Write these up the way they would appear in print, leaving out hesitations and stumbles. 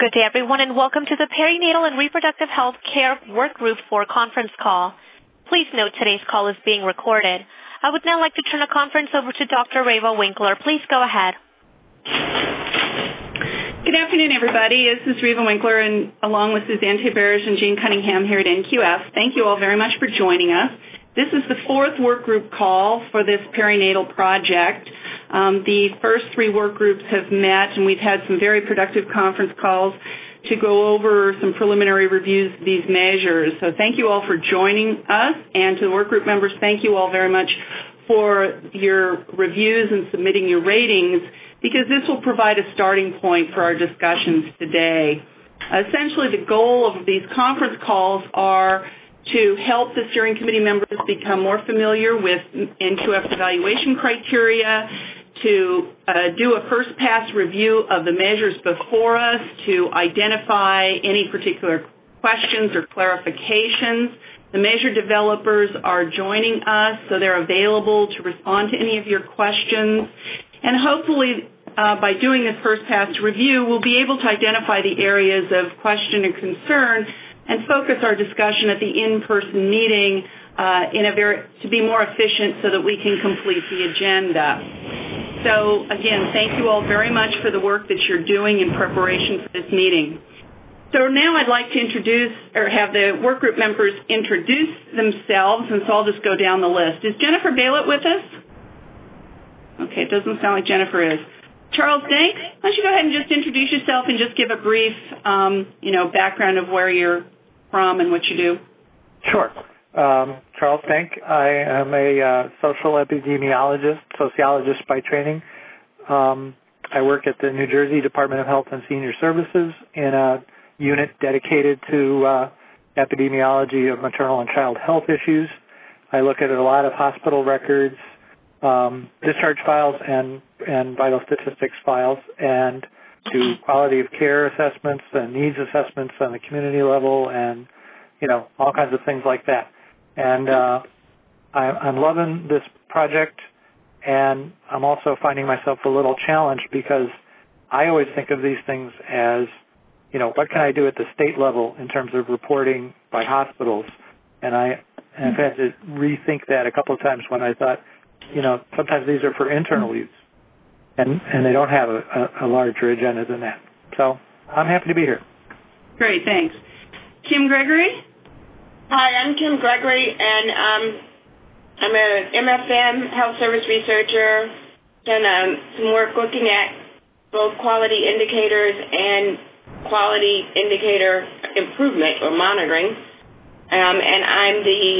Good day, everyone, and welcome to the Perinatal and Reproductive Health Care Work Group 4 conference call. Please note today's call is being recorded. I would now like to turn the conference over to Dr. Reva Winkler. Please go ahead. Good afternoon, everybody. This is Reva Winkler, and along with Suzanne Taberge and Jean Cunningham here at NQF. Thank you all very much for joining us. This is the 4th work group call for this perinatal project. The first 3 work groups have met, and we've had some very productive conference calls to go over some preliminary reviews of these measures. So thank you all for joining us, and to the work group members, thank you all very much for your reviews and submitting your ratings, because this will provide a starting point for our discussions today. Essentially, the goal of these conference calls are to help the steering committee members become more familiar with NQF's evaluation criteria, to do a first-pass review of the measures before us, to identify any particular questions or clarifications. The measure developers are joining us, so they're available to respond to any of your questions. And hopefully, by doing this first-pass review, we'll be able to identify the areas of question and concern and focus our discussion at the in-person meeting to be more efficient so that we can complete the agenda. So, again, thank you all very much for the work that you're doing in preparation for this meeting. So now I'd like to have the work group members introduce themselves, and so I'll just go down the list. Is Jennifer Baylett with us? Okay, it doesn't sound like Jennifer is. Charles Dank, why don't you go ahead and just introduce yourself and just give a brief, background of where you're from and what you do? Sure. Charles Dank. I am a social epidemiologist, sociologist by training. I work at the New Jersey Department of Health and Senior Services in a unit dedicated to epidemiology of maternal and child health issues. I look at a lot of hospital records, discharge files, and vital statistics files, and do quality of care assessments and needs assessments on the community level, and all kinds of things like that. And I'm loving this project, and I'm also finding myself a little challenged because I always think of these things as, what can I do at the state level in terms of reporting by hospitals? And I've had to rethink that a couple of times when I thought, sometimes these are for internal use, and they don't have a larger agenda than that. So I'm happy to be here. Great, thanks. Kim Gregory? Hi, I'm Kim Gregory, and I'm an MFM health service researcher, done some work looking at both quality indicators and quality indicator improvement or monitoring, and I'm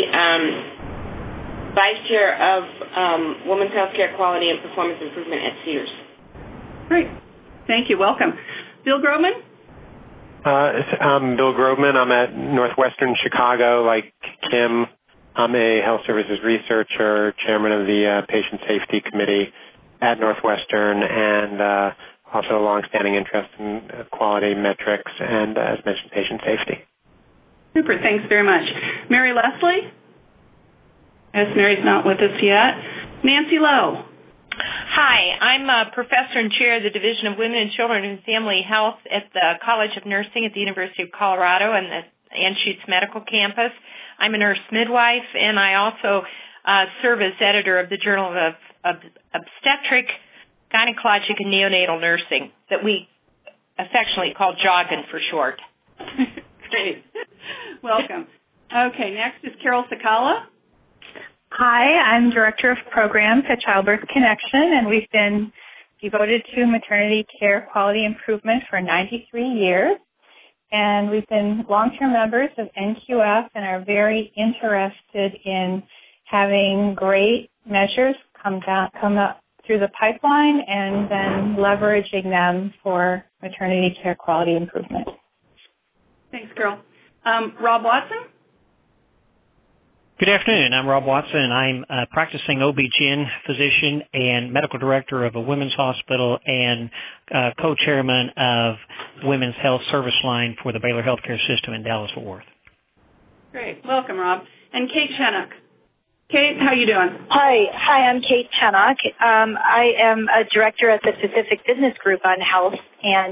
the Vice Chair of Women's Healthcare Quality and Performance Improvement at Cedars. Great. Thank you. Welcome. Bill Grobman? I'm Bill Grobman. I'm at Northwestern Chicago. Like Kim, I'm a health services researcher, chairman of the Patient Safety Committee at Northwestern, and also a longstanding interest in quality metrics and, as mentioned, patient safety. Super. Thanks very much. Mary Leslie? As Mary's not with us yet. Nancy Lowe. Hi, I'm a professor and chair of the Division of Women and Children and Family Health at the College of Nursing at the University of Colorado and the Anschutz Medical Campus. I'm a nurse midwife, and I also serve as editor of the Journal of Obstetric, Gynecologic, and Neonatal Nursing that we affectionately call JOGGIN for short. Great. Welcome. Okay, next is Carol Sakala. Hi, I'm Director of Programs at Childbirth Connection, and we've been devoted to maternity care quality improvement for 93 years. And we've been long-term members of NQF and are very interested in having great measures come up through the pipeline and then leveraging them for maternity care quality improvement. Thanks, Carol. Rob Watson? Good afternoon. I'm Rob Watson. I'm a practicing OB-GYN physician and medical director of a women's hospital and co-chairman of Women's Health Service Line for the Baylor Healthcare System in Dallas-Fort Worth. Great. Welcome, Rob. And Kate Chennock. Kate, how you doing? Hi, I'm Kate Chennock. I am a director at the Pacific Business Group on Health, and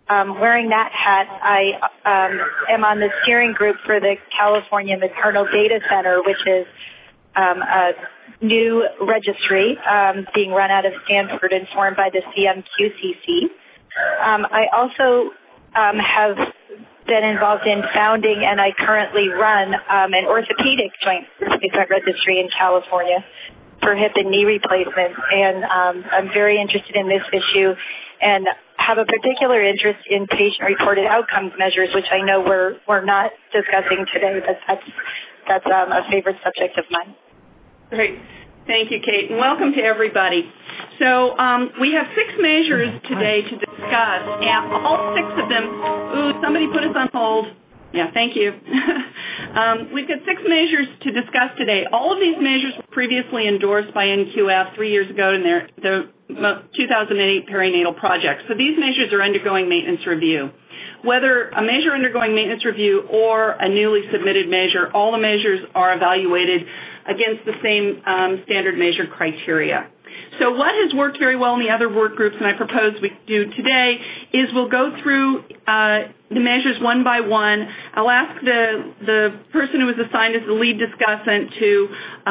wearing that hat, I am on the steering group for the California Maternal Data Center, which is a new registry being run out of Stanford and formed by the CMQCC. I also have been involved in founding, and I currently run an orthopedic joint replacement registry in California for hip and knee replacements, and I'm very interested in this issue and have a particular interest in patient-reported outcomes measures, which I know we're not discussing today, but that's a favorite subject of mine. Great. Thank you, Kate, and welcome to everybody. So we have 6 measures today to discuss, and all 6 of them, somebody put us on hold. Yeah, thank you. We've got 6 measures to discuss today. All of these measures were previously endorsed by NQF 3 years ago in the 2008 perinatal project. So these measures are undergoing maintenance review. Whether a measure undergoing maintenance review or a newly submitted measure, all the measures are evaluated against the same standard measure criteria. So what has worked very well in the other work groups, and I propose we do today, is we'll go through the measures one by one. I'll ask the person who was assigned as the lead discussant to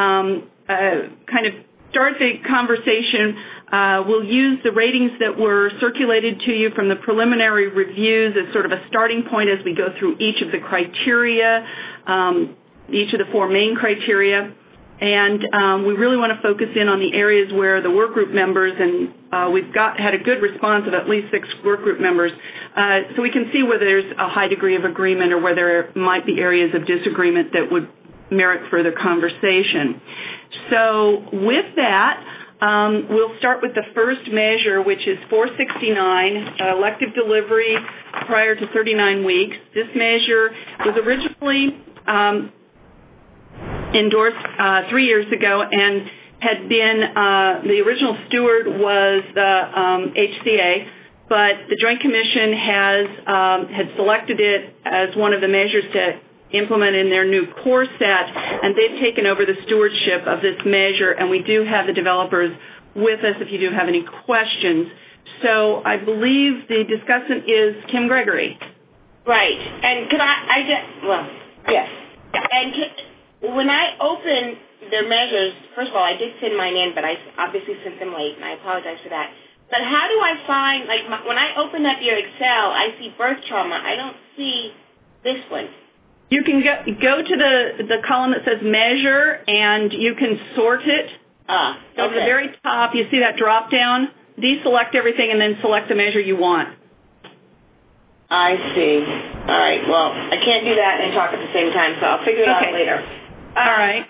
kind of start the conversation. We'll use the ratings that were circulated to you from the preliminary reviews as sort of a starting point as we go through each of the criteria, each of the 4 main criteria. And we really want to focus in on the areas where the work group members, and we've had a good response of at least 6 work group members, so we can see where there's a high degree of agreement or where there might be areas of disagreement that would merit further conversation. So with that, we'll start with the first measure, which is 469, elective delivery prior to 39 weeks. This measure was originally endorsed 3 years ago and had been, the original steward was the HCA, but the Joint Commission had selected it as one of the measures to implement in their new core set, and they've taken over the stewardship of this measure, and we do have the developers with us if you do have any questions. So I believe the discussant is Kim Gregory. Right. And could yes. And when I open their measures, first of all, I did send mine in, but I obviously sent them late, and I apologize for that. But how do I find, when I open up your Excel, I see birth trauma. I don't see this one. You can go to the column that says measure, and you can sort it. Okay. So at the very top, you see that drop down. Deselect everything and then select the measure you want. I see. All right. Well, I can't do that and talk at the same time, so I'll figure it out later. All right.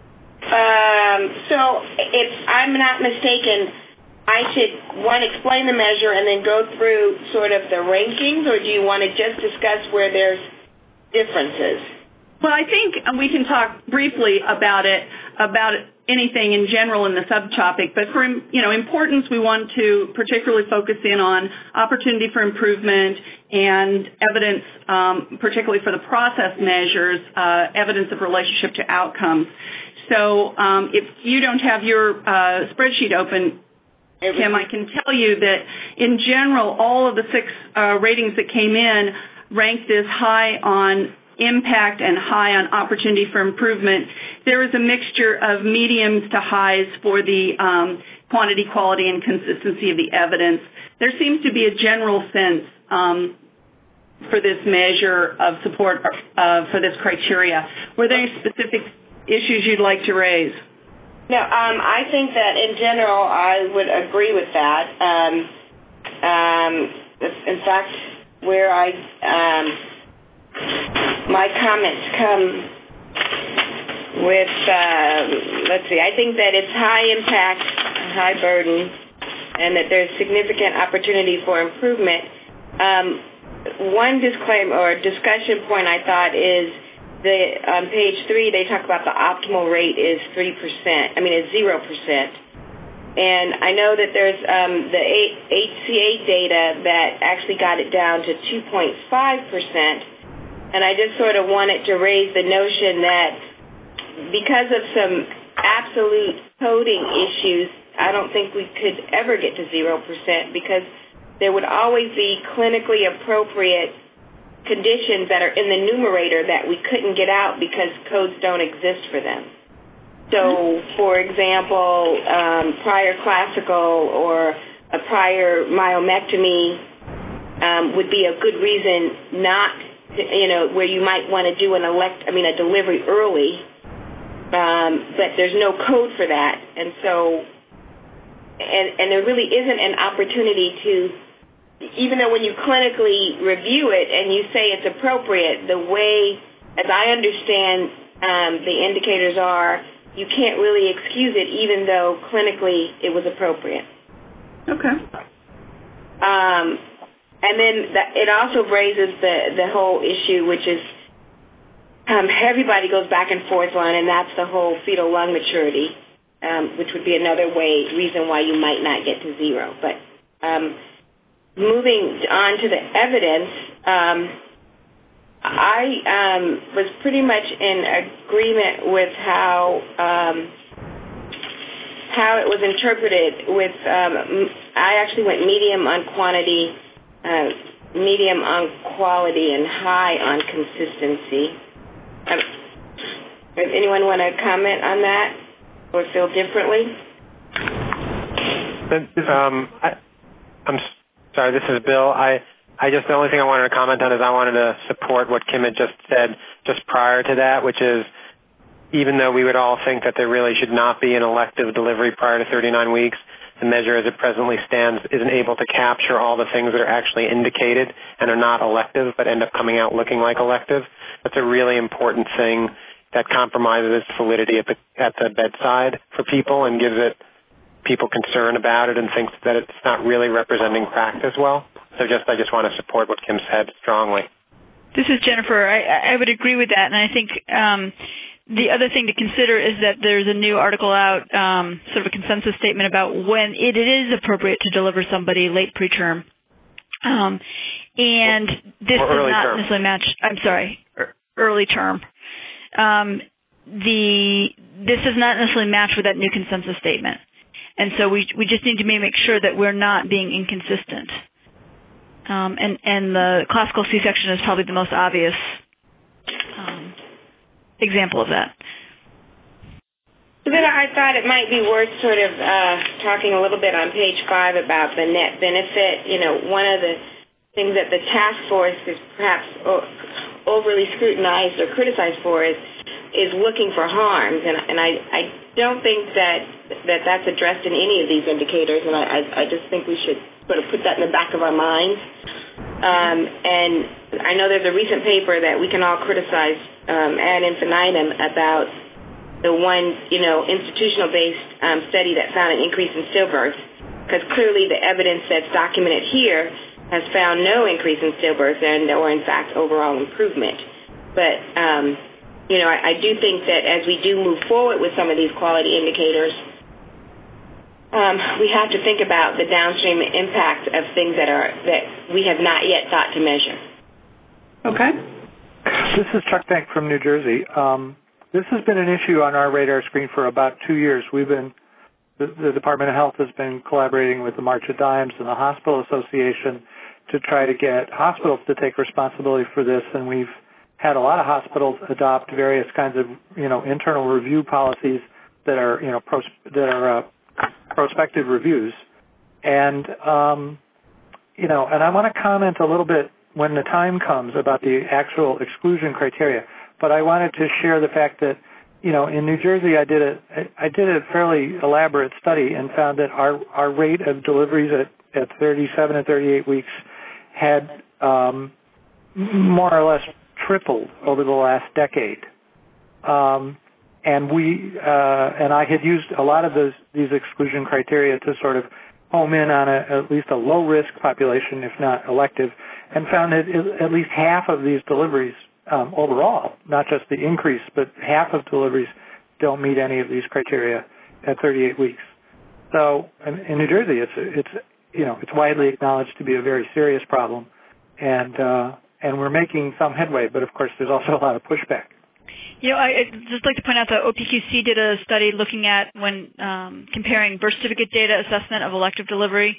So if I'm not mistaken, I should, explain the measure and then go through sort of the rankings, or do you want to just discuss where there's differences? Well, I think we can talk briefly about anything in general in the subtopic, but for importance, we want to particularly focus in on opportunity for improvement and evidence, particularly for the process measures, evidence of relationship to outcomes. So if you don't have your spreadsheet open, Kim, I can tell you that in general, all of the 6 ratings that came in ranked as high on impact and high on opportunity for improvement. There is a mixture of mediums to highs for the quantity, quality, and consistency of the evidence. There seems to be a general sense for this measure of support for this criteria. Were there any specific issues you'd like to raise? No, I think that in general I would agree with that. In fact, where my comments come with, I think that it's high impact, high burden, and that there's significant opportunity for improvement. One disclaimer or discussion point I thought is on page 3 they talk about the optimal rate is 0%. And I know that there's the HCA data that actually got it down to 2.5%. And I just sort of wanted to raise the notion that because of some absolute coding issues, I don't think we could ever get to 0% because there would always be clinically appropriate conditions that are in the numerator that we couldn't get out because codes don't exist for them. So, for example, prior classical or a prior myomectomy would be a good reason not, where you might want to do a delivery early, but there's no code for that, and so, and there really isn't an opportunity to. Even though when you clinically review it and you say it's appropriate, the way, as I understand the indicators are, you can't really excuse it even though clinically it was appropriate. Okay. And then it also raises the whole issue, which is everybody goes back and forth on, and that's the whole fetal lung maturity, which would be another reason why you might not get to zero. But moving on to the evidence, I was pretty much in agreement with how it was interpreted. With I actually went medium on quantity, medium on quality, and high on consistency. Does anyone want to comment on that or feel differently? I'm sorry, this is Bill. The only thing I wanted to comment on is I wanted to support what Kim had just said just prior to that, which is even though we would all think that there really should not be an elective delivery prior to 39 weeks, the measure as it presently stands isn't able to capture all the things that are actually indicated and are not elective but end up coming out looking like elective. That's a really important thing that compromises its validity at the bedside for people and gives it people concern about it and thinks that it's not really representing practice well. So I just want to support what Kim said strongly. This is Jennifer. I would agree with that, and I think the other thing to consider is that there's a new article out, sort of a consensus statement about when it is appropriate to deliver somebody late preterm. And this does not necessarily match, early term. This does not necessarily match with that new consensus statement. And so we just need to make sure that we're not being inconsistent. And the classical C-section is probably the most obvious example of that. So then I thought it might be worth sort of talking a little bit on page 5 about the net benefit. One of the things that the task force is perhaps overly scrutinized or criticized for is looking for harms, and I don't think that's addressed in any of these indicators, and I just think we should sort of put that in the back of our minds. And I know there's a recent paper that we can all criticize ad infinitum about the one, institutional-based study that found an increase in stillbirths, because clearly the evidence that's documented here has found no increase in stillbirths or in fact, overall improvement. But I do think that as we do move forward with some of these quality indicators, we have to think about the downstream impact of things that we have not yet thought to measure. Okay. This is Chuck Bank from New Jersey. This has been an issue on our radar screen for about 2 years. The Department of Health has been collaborating with the March of Dimes and the Hospital Association to try to get hospitals to take responsibility for this, and we've had a lot of hospitals adopt various kinds of, internal review policies that are, prospective reviews. And, and I want to comment a little bit when the time comes about the actual exclusion criteria. But I wanted to share the fact that, in New Jersey, I did a fairly elaborate study and found that our rate of deliveries at 37 and 38 weeks had more or less tripled over the last decade. And I had used a lot of these exclusion criteria to sort of home in on at least a low-risk population, if not elective, and found that at least half of these deliveries overall, not just the increase, but half of deliveries don't meet any of these criteria at 38 weeks. So in New Jersey, it's widely acknowledged to be a very serious problem, and we're making some headway, but of course there's also a lot of pushback. I'd just like to point out that OPQC did a study looking at when comparing birth certificate data assessment of elective delivery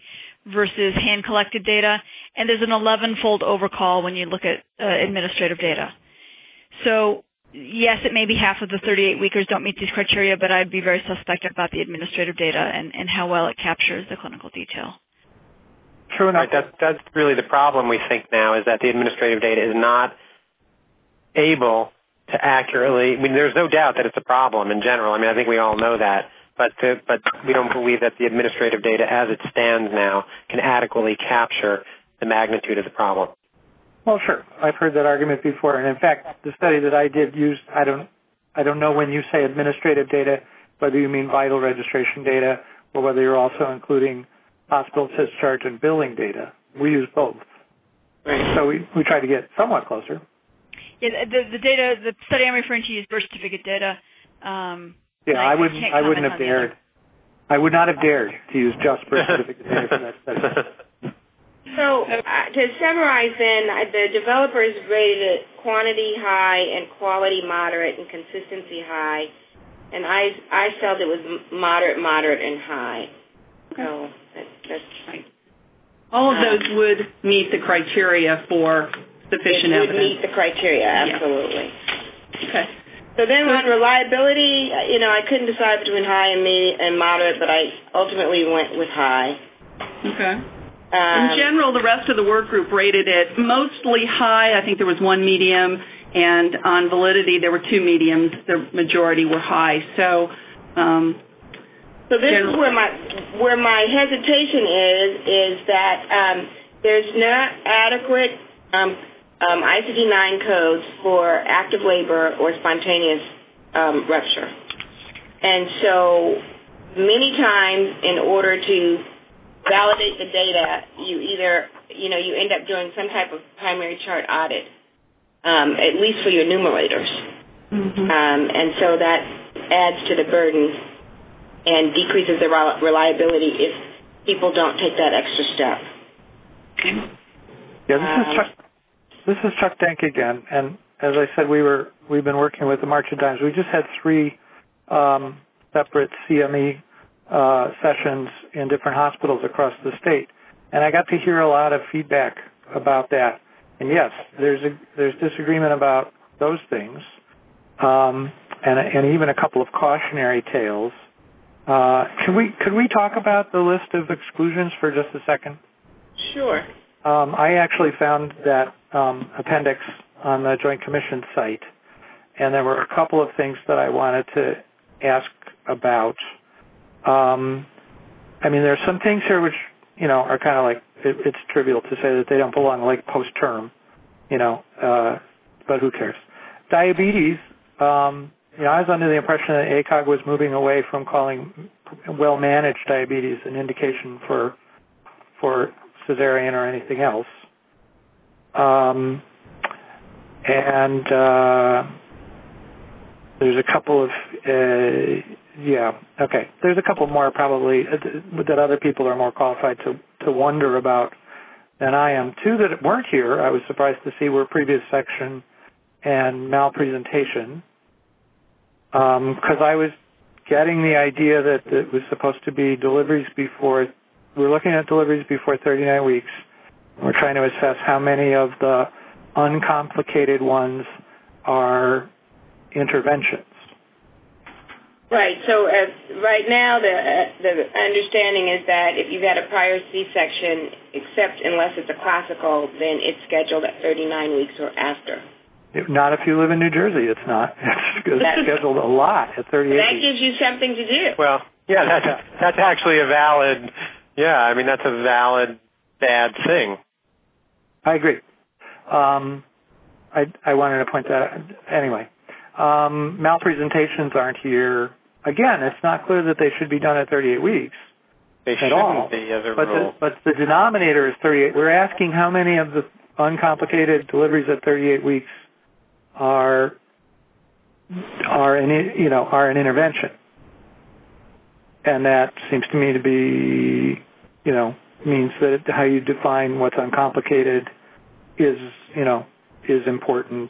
versus hand-collected data, and there's an 11-fold overcall when you look at administrative data. So, yes, it may be half of the 38-weekers don't meet these criteria, but I'd be very suspect about the administrative data and how well it captures the clinical detail. True enough. Right, that's really the problem we think now, is that the administrative data is not able to accurately, I mean, there's no doubt that it's a problem in general. I mean, I think we all know that. But we don't believe that the administrative data as it stands now can adequately capture the magnitude of the problem. Well, sure. I've heard that argument before. And in fact, the study that I did used, I don't know when you say administrative data, whether you mean vital registration data or whether you're also including hospital discharge and billing data. We use both. Right. So we try to get somewhat closer. Yeah, the study I'm referring to is birth certificate data. Yeah, I wouldn't have dared. I would not have dared to use just birth certificate data for that study. So to summarize then, the developers rated it quantity high and quality moderate and consistency high, and I felt it was moderate, and high. So that's right. All of those would meet the criteria for sufficient evidence. Would meet the criteria, absolutely. Yeah. Okay. So then on reliability, I couldn't decide between high and moderate, but I ultimately went with high. Okay. In general, the rest of the work group rated it mostly high. I think there was one medium, and on validity there were two mediums. The majority were high. So this is where my hesitation is that there's not adequate ICD-9 codes for active labor or spontaneous rupture. And so many times in order to validate the data, you end up doing some type of primary chart audit, at least for your numerators. Mm-hmm. And so that adds to the burden and decreases the reliability if people don't take that extra step. Yeah, this is Chuck Denk again, and as I said, we've been working with the March of Dimes. We just had 3 separate CME sessions in different hospitals across the state, and I got to hear a lot of feedback about that. And yes, there's disagreement about those things, and even a couple of cautionary tales. Could we talk about the list of exclusions for just a second? Sure. I actually found that appendix on the Joint Commission site, and there were a couple of things that I wanted to ask about. I mean, there are some things here which, are kind of like, it's trivial to say that they don't belong like post-term, but who cares? Diabetes, I was under the impression that ACOG was moving away from calling well-managed diabetes an indication for cesarean or anything else. And there's a couple of, there's a couple more probably that other people are more qualified to wonder about than I am. 2 that weren't here, I was surprised to see, were previous section and malpresentation, because I was getting the idea that it was supposed to be deliveries before. We're looking at deliveries before 39 weeks. We're trying to assess how many of the uncomplicated ones are interventions. Right. So right now, the understanding is that if you've had a prior C-section, except unless it's a classical, then it's scheduled at 39 weeks or after. Not if you live in New Jersey. It's not. It's scheduled a lot at 38 That weeks. gives you something to do. Well, yeah, that's actually a valid. Yeah, I mean, that's a valid bad thing. I agree. I wanted to point that out. Anyway, malpresentations aren't here. Again, it's not clear that they should be done at 38 weeks. They shouldn't be as a rule. But the denominator is 38. We're asking how many of the uncomplicated deliveries at 38 weeks are an intervention. And that seems to me to be, means that how you define what's uncomplicated is important.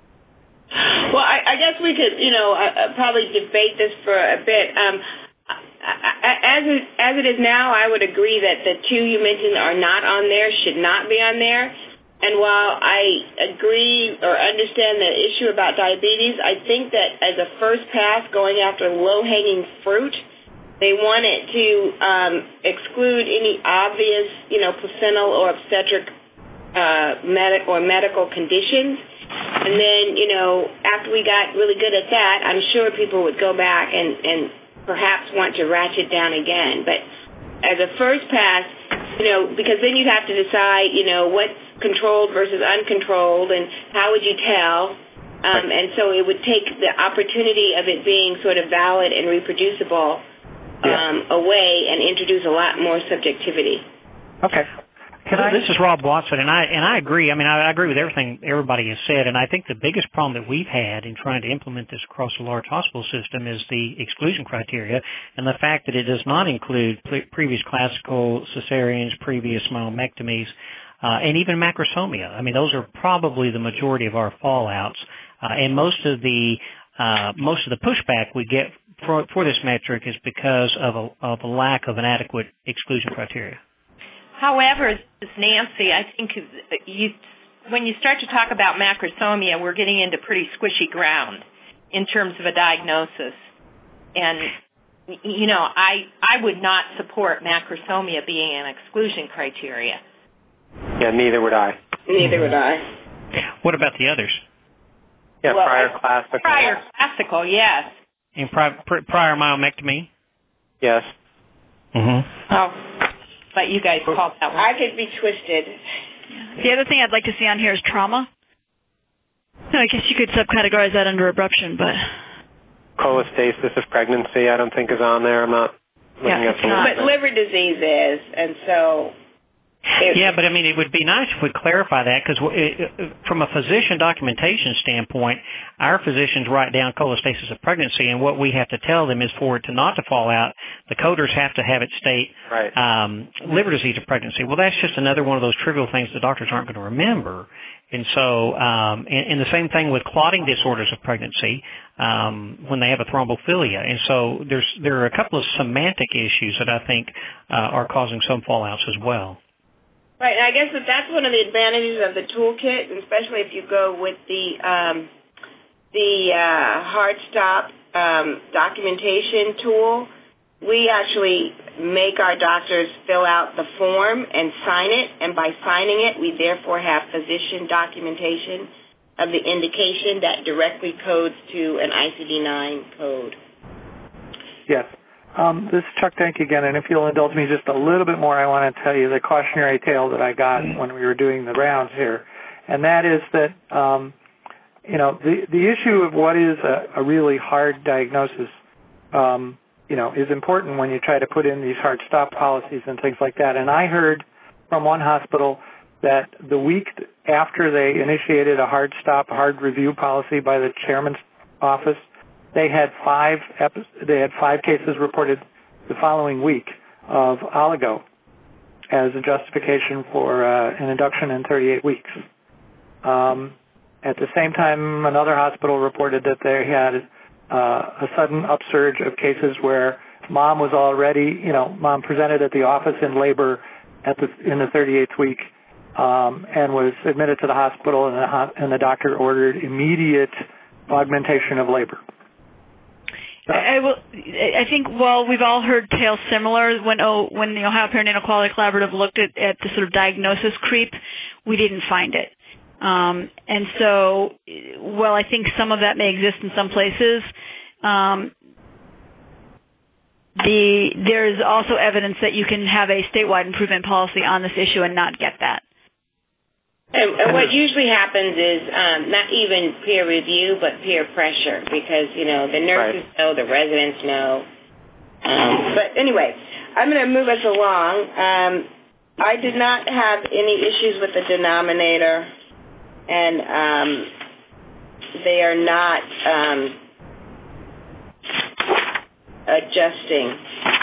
Well, I guess we could, probably debate this for a bit. as it is now, I would agree that the two you mentioned are not on there, should not be on there. And while I agree or understand the issue about diabetes, I think that as a first pass, going after low-hanging fruit, they wanted to exclude any obvious, placental or obstetric medical conditions. And then, after we got really good at that, I'm sure people would go back and perhaps want to ratchet down again. But as a first pass, because then you'd have to decide, what's controlled versus uncontrolled, and how would you tell? And so it would take the opportunity of it being sort of valid and reproducible away and introduce a lot more subjectivity. Okay. This is Rob Watson, and I agree. I mean, I agree with everything everybody has said, and I think the biggest problem that we've had in trying to implement this across a large hospital system is the exclusion criteria and the fact that it does not include previous classical cesareans, previous myomectomies, and even macrosomia. I mean, those are probably the majority of our fallouts, and most of the pushback we get for this metric is because of a lack of an adequate exclusion criteria. However, Nancy, I think when you start to talk about macrosomia, we're getting into pretty squishy ground in terms of a diagnosis. And, I would not support macrosomia being an exclusion criteria. Yeah, neither would I. Neither would I. What about the others? Yeah, prior classical. Prior classical, yes. And prior myomectomy? Yes. Mm-hmm. Oh. But you guys called that one. I could be twisted. The other thing I'd like to see on here is trauma. I guess you could subcategorize that under abruption, but... Cholestasis of pregnancy, I don't think is on there. I'm not looking at the list. But liver disease is, and so... Yeah, but I mean, it would be nice if we clarify that, because from a physician documentation standpoint, our physicians write down cholestasis of pregnancy, and what we have to tell them is for it not to fall out, the coders have to have it state liver disease of pregnancy. Well, that's just another one of those trivial things the doctors aren't going to remember. And so, and the same thing with clotting disorders of pregnancy when they have a thrombophilia. And so there are a couple of semantic issues that I think are causing some fallouts as well. Right, and I guess that's one of the advantages of the toolkit, especially if you go with the hard stop documentation tool. We actually make our doctors fill out the form and sign it, and by signing it, we therefore have physician documentation of the indication that directly codes to an ICD-9 code. Yes. This is Chuck Denk again, and if you'll indulge me just a little bit more, I want to tell you the cautionary tale that I got when we were doing the rounds here, and that is that, the issue of what is a really hard diagnosis, is important when you try to put in these hard stop policies and things like that. And I heard from one hospital that the week after they initiated a hard stop, hard review policy by the chairman's office, they had 5 cases reported the following week of oligo as a justification for an induction in 38 weeks. At the same time, another hospital reported that they had a sudden upsurge of cases where mom was already, mom presented at the office in labor in the 38th week and was admitted to the hospital, and the doctor ordered immediate augmentation of labor. I think while we've all heard tales similar, when the Ohio Perinatal Quality Collaborative looked at the sort of diagnosis creep, we didn't find it. And so, while I think some of that may exist in some places, there is also evidence that you can have a statewide improvement policy on this issue and not get that. And what usually happens is not even peer review, but peer pressure, because, the nurses know, the residents know. But anyway, I'm going to move us along. I did not have any issues with the denominator, and they are not adjusting.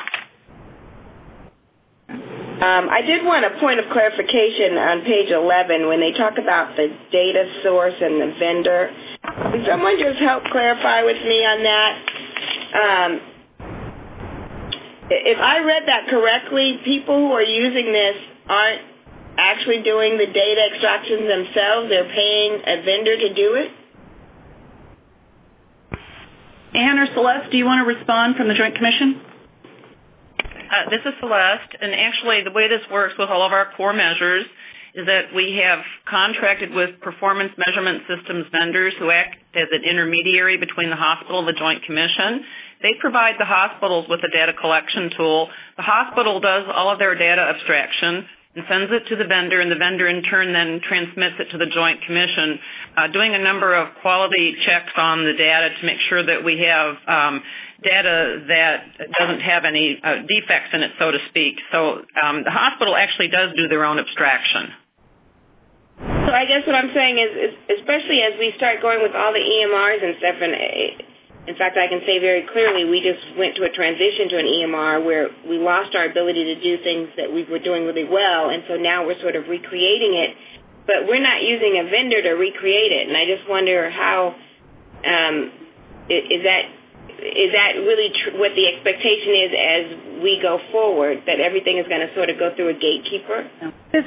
I did want a point of clarification on page 11 when they talk about the data source and the vendor. Can someone just help clarify with me on that? if I read that correctly, people who are using this aren't actually doing the data extractions themselves. They're paying a vendor to do it. Anne or Celeste, do you want to respond from the Joint Commission? This is Celeste, and actually the way this works with all of our core measures is that we have contracted with performance measurement systems vendors who act as an intermediary between the hospital and the Joint Commission. They provide the hospitals with a data collection tool. The hospital does all of their data abstraction and sends it to the vendor, and the vendor in turn then transmits it to the Joint Commission, doing a number of quality checks on the data to make sure that we have data that doesn't have any defects in it, so to speak. So the hospital actually does do their own abstraction. So I guess what I'm saying is especially as we start going with all the EMRs and stuff, and in fact, I can say very clearly we just went to a transition to an EMR where we lost our ability to do things that we were doing really well, and so now we're sort of recreating it, but we're not using a vendor to recreate it, and I just wonder how is that really what the expectation is as we go forward, that everything is going to sort of go through a gatekeeper? This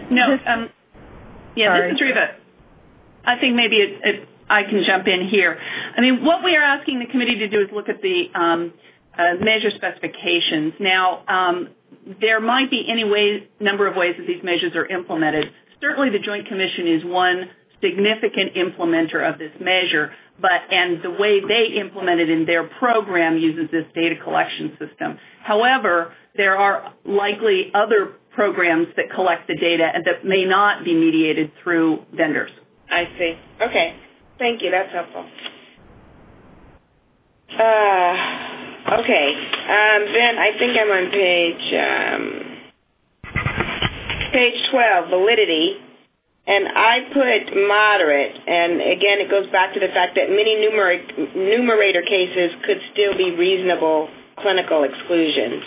is Reva. I think maybe I can jump in here. I mean, what we are asking the committee to do is look at the measure specifications. Now, there might be any number of ways that these measures are implemented. Certainly the Joint Commission is one significant implementer of this measure, and the way they implement it in their program uses this data collection system. However, there are likely other programs that collect the data and that may not be mediated through vendors. I see. Okay. Thank you. That's helpful. Okay. Then I think I'm on page 12, validity. And I put moderate, and again, it goes back to the fact that many numerator cases could still be reasonable clinical exclusions.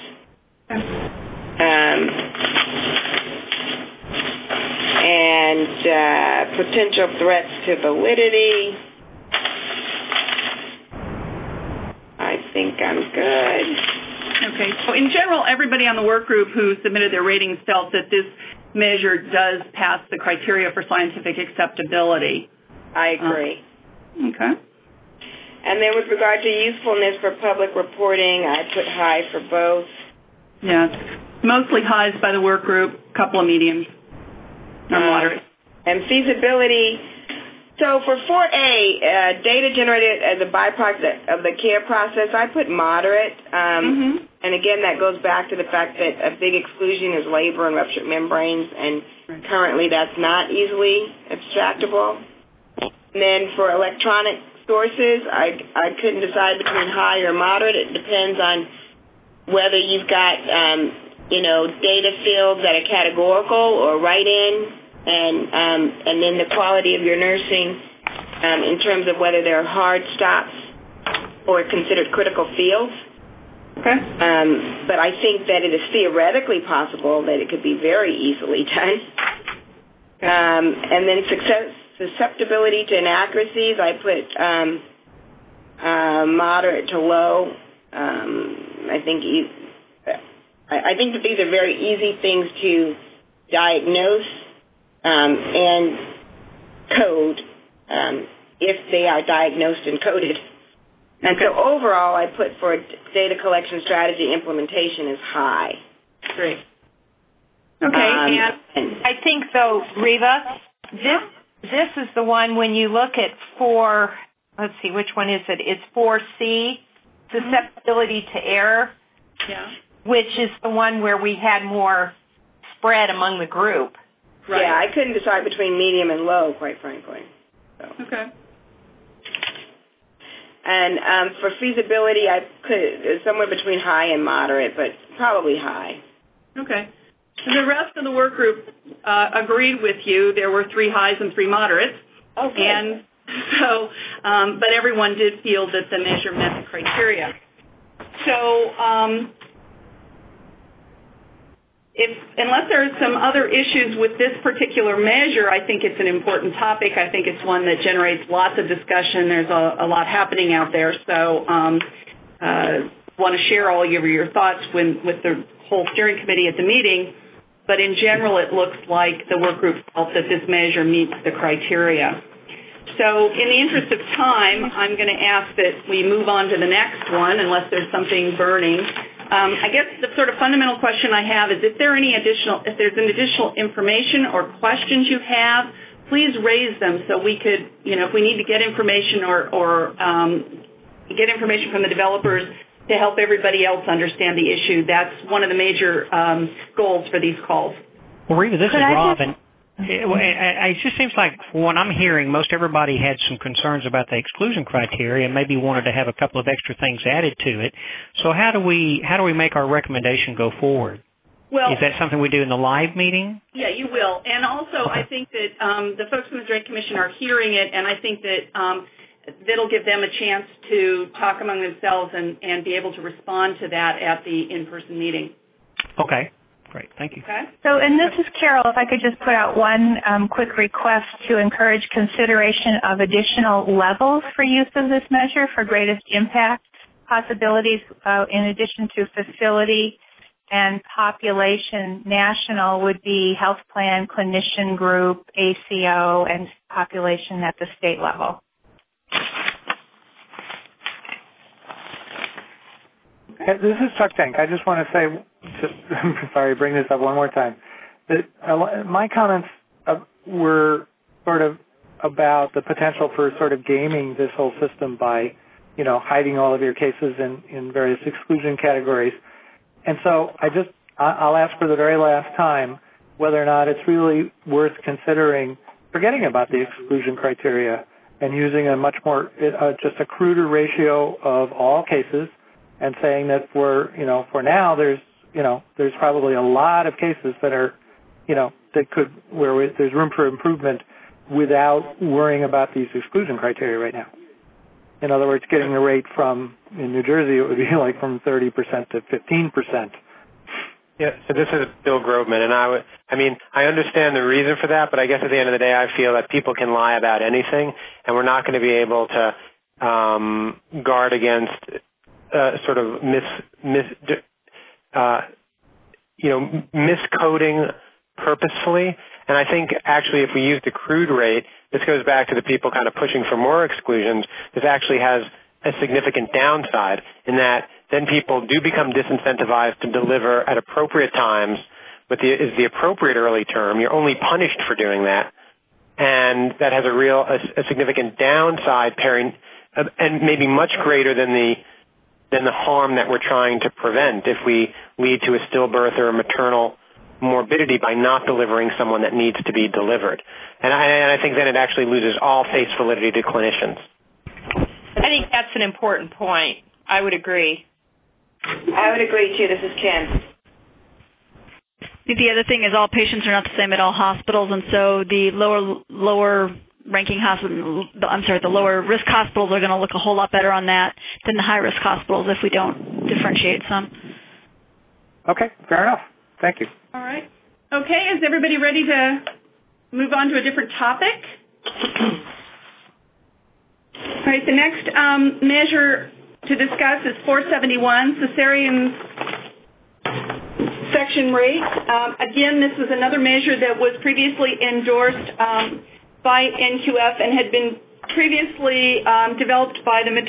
And potential threats to validity. I think I'm good. Okay. So in general, everybody on the work group who submitted their ratings felt that this measure does pass the criteria for scientific acceptability. I agree. Okay. And then with regard to usefulness for public reporting, I put high for both. Yeah, mostly highs by the work group, a couple of mediums, or moderate. And feasibility. So for 4A, data generated as a byproduct of the care process, I put moderate. And again, that goes back to the fact that a big exclusion is labor and ruptured membranes, and currently that's not easily abstractable. And then for electronic sources, I couldn't decide between high or moderate. It depends on whether you've got, data fields that are categorical or write-in, and then the quality of your nursing in terms of whether they're hard stops or considered critical fields. Okay. But I think that it is theoretically possible that it could be very easily done. And then susceptibility to inaccuracies, I put moderate to low. I think that these are very easy things to diagnose and code if they are diagnosed and coded. And so overall, I put for data collection strategy implementation is high. Great. Okay. And I think, though, Reva, this is the one when you look at let's see, which one is it? It's 4C, susceptibility to error, which is the one where we had more spread among the group. Right. Yeah, I couldn't decide between medium and low, quite frankly. So. Okay. And for feasibility, I put somewhere between high and moderate, but probably high. Okay. And the rest of the work group agreed with you. There were 3 highs and 3 moderates. Okay. And so, but everyone did feel that the measure met the criteria. So, unless there are some other issues with this particular measure, I think it's an important topic. I think it's one that generates lots of discussion. There's a lot happening out there. So want to share all of your thoughts with the whole steering committee at the meeting. But in general, it looks like the work group felt that this measure meets the criteria. So in the interest of time, I'm going to ask that we move on to the next one unless there's something burning. I guess the sort of fundamental question I have is if there's any additional information or questions you have, please raise them so we could, if we need to get information or get information from the developers to help everybody else understand the issue. That's one of the major goals for these calls. Well, Reva, this is Rob, and it just seems like from what I'm hearing, most everybody had some concerns about the exclusion criteria and maybe wanted to have a couple of extra things added to it. So how do we make our recommendation go forward? Well, is that something we do in the live meeting? Yeah, you will. And also, I think that the folks from the Joint Commission are hearing it, and I think that that'll give them a chance to talk among themselves and be able to respond to that at the in-person meeting. Okay. Great. Thank you. Okay. So, and this is Carol. If I could just put out one quick request to encourage consideration of additional levels for use of this measure for greatest impact possibilities in addition to facility and population. National would be health plan, clinician group, ACO, and population at the state level. This is Chuck Tank. I just want to say, sorry, bring this up one more time. My comments were sort of about the potential for sort of gaming this whole system by, hiding all of your cases in various exclusion categories. And so I'll ask for the very last time whether or not it's really worth considering forgetting about the exclusion criteria and using a much more, just a cruder ratio of all cases, and saying that for now there's probably a lot of cases that are, where there's room for improvement without worrying about these exclusion criteria right now. In other words, getting the rate in New Jersey, it would be like from 30% to 15%. Yeah, so this is Bill Grobman, and I understand the reason for that, but I guess at the end of the day, I feel that people can lie about anything, and we're not going to be able to guard against sort of miscoding purposefully. And I think actually if we use the crude rate, this goes back to the people kind of pushing for more exclusions, this actually has a significant downside in that then people do become disincentivized to deliver at appropriate times is the appropriate early term. You're only punished for doing that. And that has a significant downside and maybe much greater than the harm that we're trying to prevent if we lead to a stillbirth or a maternal morbidity by not delivering someone that needs to be delivered. And I think then it actually loses all face validity to clinicians. I think that's an important point. I would agree. I would agree, too. This is Kim. The other thing is all patients are not the same at all hospitals, and so the lower ranking hospital, the lower risk hospitals are going to look a whole lot better on that than the high risk hospitals if we don't differentiate some. Okay, fair enough. Thank you. All right. Okay, is everybody ready to move on to a different topic? All right, the next measure to discuss is 471, cesarean section rate. Again, this was another measure that was previously endorsed by NQF and had been previously developed by the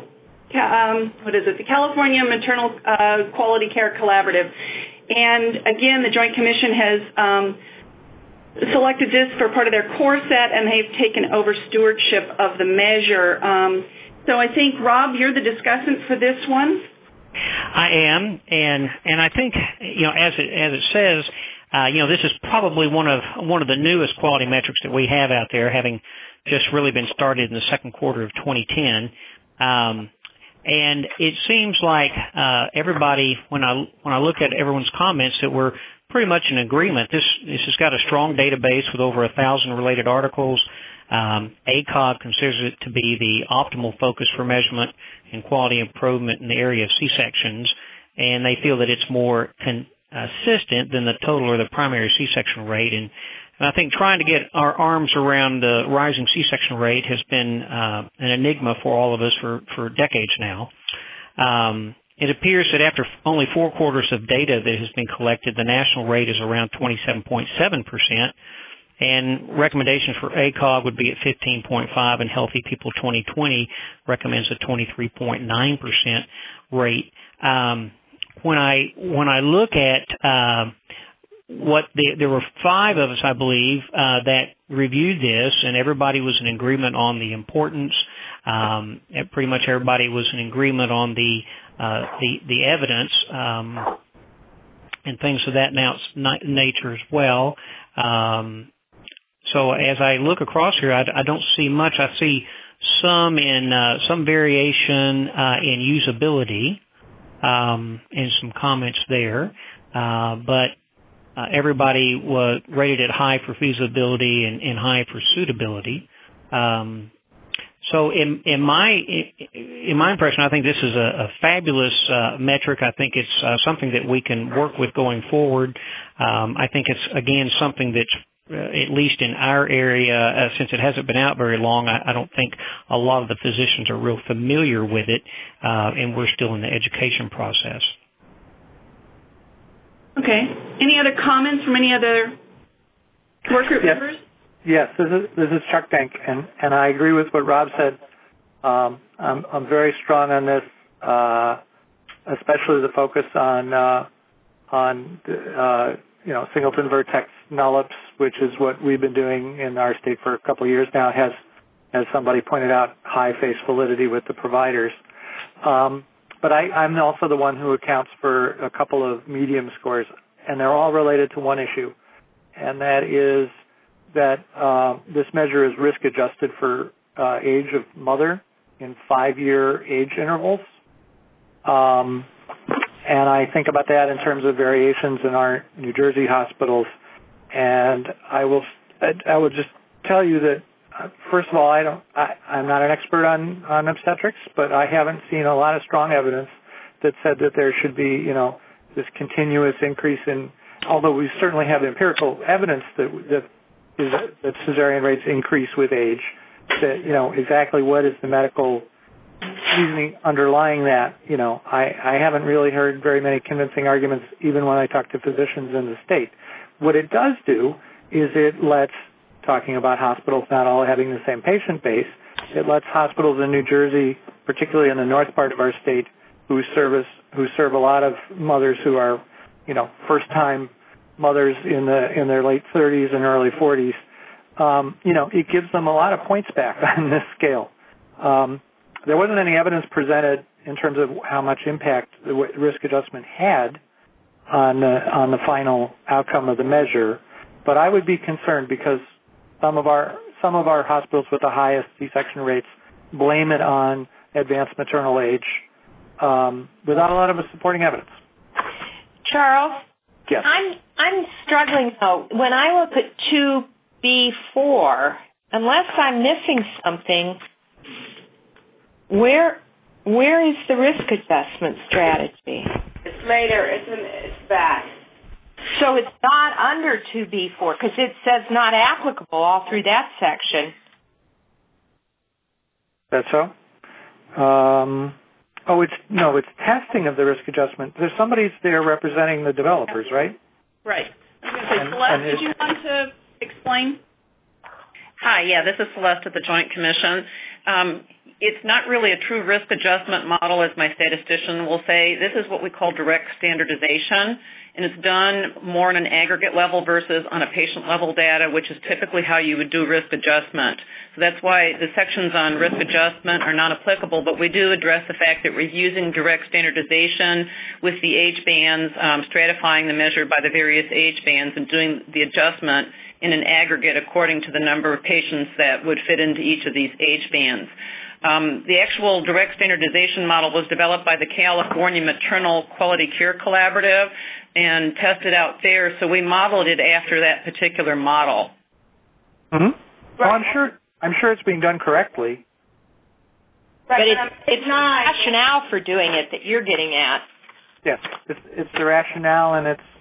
the California Maternal Quality Care Collaborative. And again, the Joint Commission has selected this for part of their core set, and they've taken over stewardship of the measure. So I think, Rob, you're the discussant for this one. I am, and I think as it says, this is probably one of the newest quality metrics that we have out there, having just really been started in the second quarter of 2010. And it seems like everybody, when I look at everyone's comments, that we're pretty much in agreement. This has got a strong database with over 1,000 related articles. ACOG considers it to be the optimal focus for measurement and quality improvement in the area of C-sections, and they feel that it's more consistent than the total or the primary C-section rate. And I think trying to get our arms around the rising C-section rate has been an enigma for all of us for decades now. it appears that after only 4 quarters of data that has been collected, the national rate is around 27.7%, and recommendations for ACOG would be at 15.5%, and Healthy People 2020 recommends a 23.9% rate. When I look at there were 5 of us, I believe, that reviewed this, and everybody was in agreement on the importance. Pretty much everybody was in agreement on the evidence and things of that nature as well. So as I look across here, I don't see much. I see some variation in usability and some comments there, but everybody was rated at high for feasibility and high for suitability. So in my impression, I think this is a fabulous metric. I think it's something that we can work with going forward. I think it's, again, something that's, at least in our area, since it hasn't been out very long, I don't think a lot of the physicians are real familiar with it, and we're still in the education process. Okay. Any other comments from any other work group members? Yes, this is Chuck Denk, and I agree with what Rob said. I'm very strong on this, especially the focus on singleton vertex nullips, which is what we've been doing in our state for a couple of years now. It has, as somebody pointed out, high face validity with the providers. But I'm also the one who accounts for a couple of medium scores, and they're all related to one issue, and that is that this measure is risk adjusted for age of mother in 5-year age intervals. And I think about that in terms of variations in our New Jersey hospitals. And I will just tell you that, first of all, I'm not an expert on obstetrics, but I haven't seen a lot of strong evidence that said that there should be, this continuous increase in, although we certainly have empirical evidence that cesarean rates increase with age, that, exactly what is the medical reasoning underlying that, I haven't really heard very many convincing arguments even when I talk to physicians in the state. What it does do is it lets, talking about hospitals not all having the same patient base, it lets hospitals in New Jersey, particularly in the north part of our state, who serve a lot of mothers who are, first-time mothers in their late 30s and early 40s, it gives them a lot of points back on this scale. There wasn't any evidence presented in terms of how much impact the risk adjustment had on the final outcome of the measure, but I would be concerned because some of our hospitals with the highest C-section rates blame it on advanced maternal age without a lot of supporting evidence. Charles? Yes. I'm struggling though. When I look at 2B4, unless I'm missing something, where is the risk adjustment strategy? It's later. It's back. So it's not under 2B4 because it says not applicable all through that section. That's so? It's testing of the risk adjustment. There's somebody there representing the developers, right? Right. I was going to say, Celeste, did you want to explain? Hi, this is Celeste at the Joint Commission. It's not really a true risk adjustment model, as my statistician will say. This is what we call direct standardization, and it's done more on an aggregate level versus on a patient-level data, which is typically how you would do risk adjustment. So that's why the sections on risk adjustment are not applicable, but we do address the fact that we're using direct standardization with the age bands, stratifying the measure by the various age bands and doing the adjustment in an aggregate according to the number of patients that would fit into each of these age bands. The actual direct standardization model was developed by the California Maternal Quality Care Collaborative and tested out there, so we modeled it after that particular model. Mm-hmm. Well, I'm sure it's being done correctly. But it's not rationale for doing it that you're getting at. Yes, it's the rationale, and it's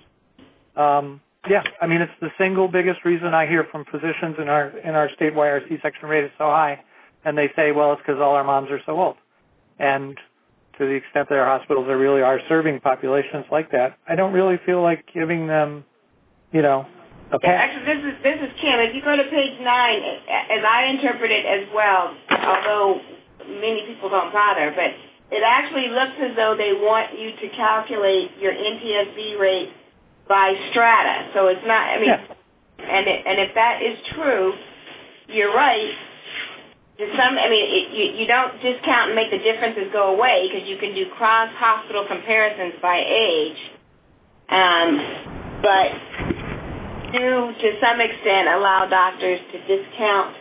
it's the single biggest reason I hear from physicians in our state why our C-section rate is so high. And they say, well, it's because all our moms are so old. And to the extent that our hospitals really are serving populations like that, I don't really feel like giving them, a pass. Actually, this is Kim. If you go to page 9, as I interpret it as well, although many people don't bother, but it actually looks as though they want you to calculate your NTSB rate by strata. So it's not, and if that is true, you're right. You don't discount and make the differences go away because you can do cross-hospital comparisons by age, but do, to some extent, allow doctors to discount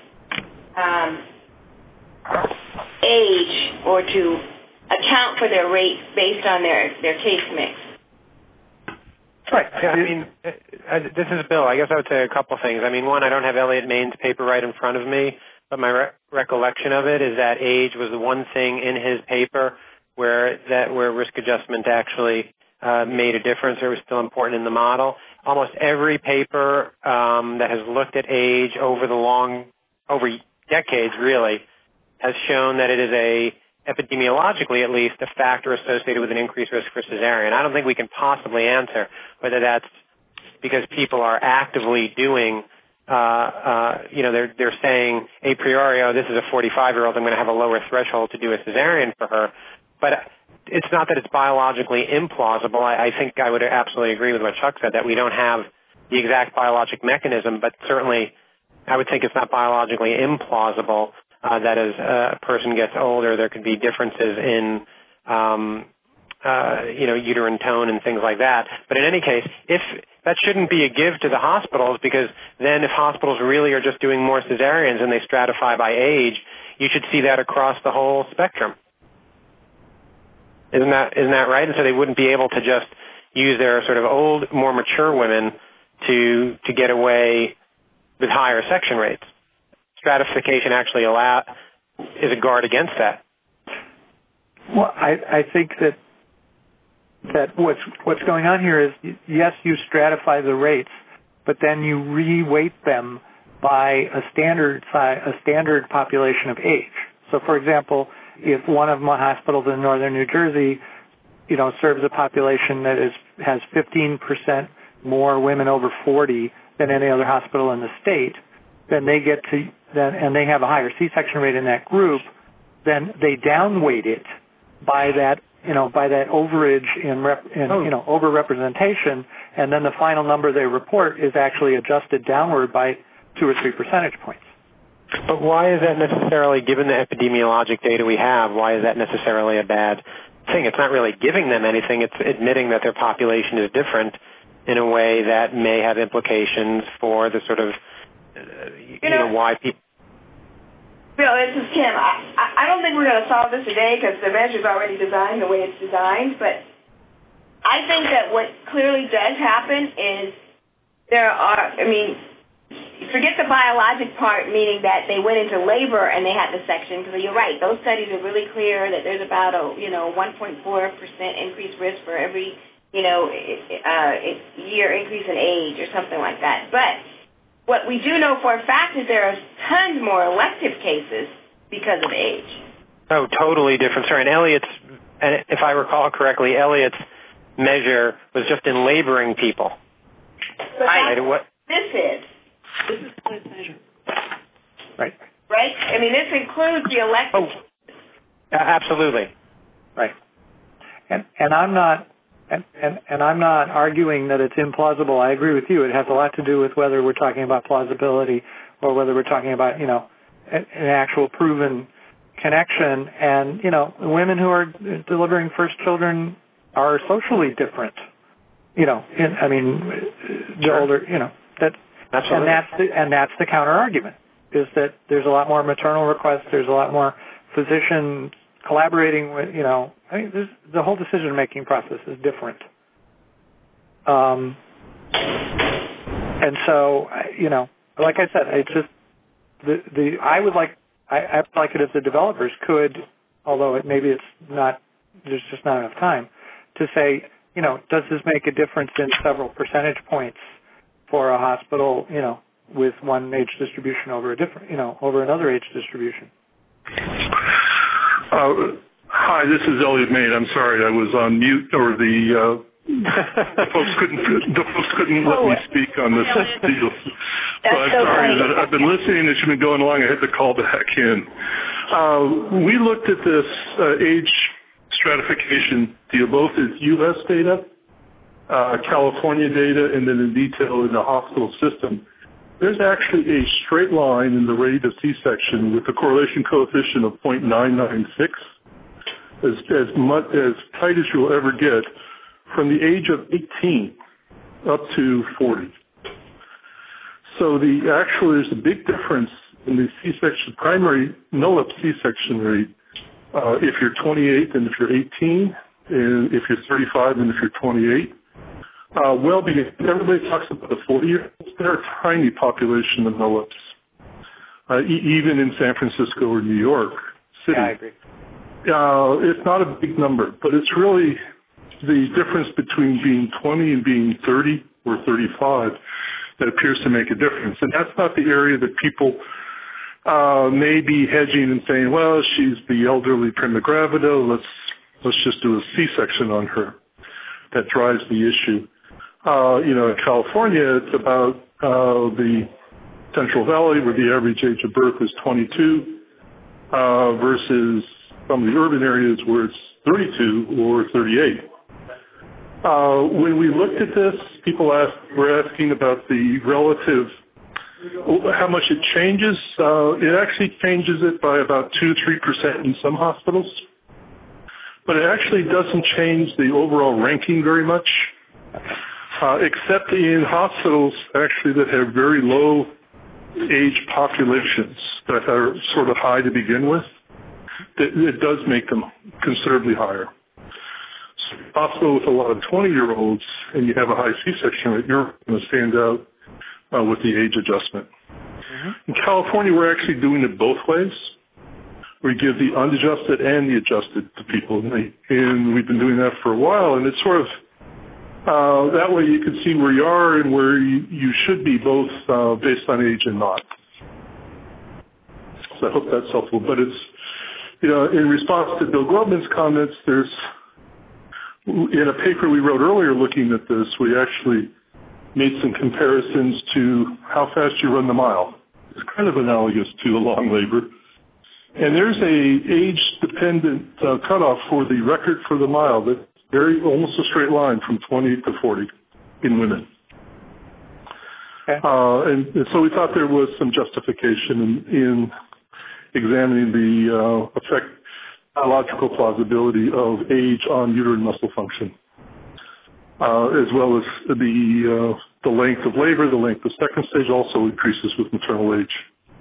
age or to account for their rates based on their case mix. Right. Yeah, this is Bill. I guess I would say a couple things. One, I don't have Elliot Main's paper right in front of me, but my recollection of it is that age was the one thing in his paper where risk adjustment actually made a difference or was still important in the model. Almost every paper that has looked at age over decades really has shown that it is epidemiologically at least, a factor associated with an increased risk for cesarean. I don't think we can possibly answer whether that's because people are actively doing, they're saying a priori, this is a 45-year-old, I'm going to have a lower threshold to do a cesarean for her. But it's not that it's biologically implausible. I think I would absolutely agree with what Chuck said, that we don't have the exact biologic mechanism, but certainly I would think it's not biologically implausible that as a person gets older, there could be differences in, uterine tone and things like that. But in any case, if that shouldn't be a give to the hospitals, because then if hospitals really are just doing more cesareans and they stratify by age, you should see that across the whole spectrum. Isn't that right? And so they wouldn't be able to just use their sort of old, more mature women to get away with higher section rates. Stratification actually is a guard against that. Well, I think that what's going on here is, yes, you stratify the rates, but then you re-weight them by a standard population of age. So, for example, if one of my hospitals in northern New Jersey, serves a population that has 15% more women over 40 than any other hospital in the state, then they get to and they have a higher C-section rate in that group, then they downweight it by that overage in overrepresentation, and then the final number they report is actually adjusted downward by 2 or 3 percentage points. But why is that necessarily, given the epidemiologic data we have, why is that necessarily a bad thing? It's not really giving them anything. It's admitting that their population is different in a way that may have implications for the sort of, why people... Bill, this is Kim. I don't think we're going to solve this today because the measure's already designed the way it's designed, but I think that what clearly does happen is forget the biologic part, meaning that they went into labor and they had the section, because you're right, those studies are really clear that there's about a 1.4% increased risk for every year increase in age or something like that. But what we do know for a fact is there are tons more elective cases because of age. Oh, totally different. Sorry, and if I recall correctly, Elliott's measure was just in laboring people. But that's what this is. This is the measure. Right. Right? This includes the elective. Oh, absolutely. Right. And I'm not arguing that it's implausible. I agree with you. It has a lot to do with whether we're talking about plausibility or whether we're talking about, an actual proven connection. And, women who are delivering first children are socially different. The older, that. Absolutely. And that's the counter argument, is that there's a lot more maternal requests, there's a lot more physicians collaborating with, the whole decision-making process is different. And so, like I said, it's just, I would like it if the developers could, although there's just not enough time, to say, does this make a difference in several percentage points for a hospital, with one age distribution over a different, over another age distribution? Hi, this is Elliot Maid. I'm sorry, I was on mute, or the folks couldn't let me speak on this deal. So I'm sorry. I've been listening. It's been going along. I had to call back in. We looked at this age stratification deal, both as U.S. data, California data, and then in detail in the hospital system. There's actually a straight line in the rate of C-section with a correlation coefficient of 0.996, as tight as you'll ever get, from the age of 18 up to 40. So there's a big difference in the C-section, primary NOLEP C-section rate if you're 28 and if you're 18, and if you're 35 and if you're 28. Everybody talks about the 40-year-olds. They're a tiny population of NOLEPs, even in San Francisco or New York City. Yeah, I agree. It's not a big number, but it's really the difference between being 20 and being 30 or 35 that appears to make a difference. And that's not the area that people may be hedging and saying, well, she's the elderly prima gravida, let's just do a C-section on her. That drives the issue. In California, it's about the Central Valley, where the average age of birth is 22, versus some of the urban areas where it's 32 or 38. When we looked at this, people were asking about the relative, how much it changes. It actually changes it by about 2-3% in some hospitals, but it actually doesn't change the overall ranking very much, except in hospitals actually that have very low age populations that are sort of high to begin with. It does make them considerably higher. So hospital with a lot of 20-year-olds and you have a high C-section rate, you're going to stand out with the age adjustment. Mm-hmm. In California, we're actually doing it both ways. We give the unadjusted and the adjusted to people, and we've been doing that for a while, and it's sort of that way you can see where you are and where you should be, both based on age and not. So I hope that's helpful. But it's, in response to Bill Grobman's comments, in a paper we wrote earlier looking at this, we actually made some comparisons to how fast you run the mile. It's kind of analogous to a long labor. And there's a age-dependent cutoff for the record for the mile that's almost a straight line from 20 to 40 in women. Okay. And so we thought there was some justification in examining the biological plausibility of age on uterine muscle function, as well as the length of labor. The length of second stage also increases with maternal age.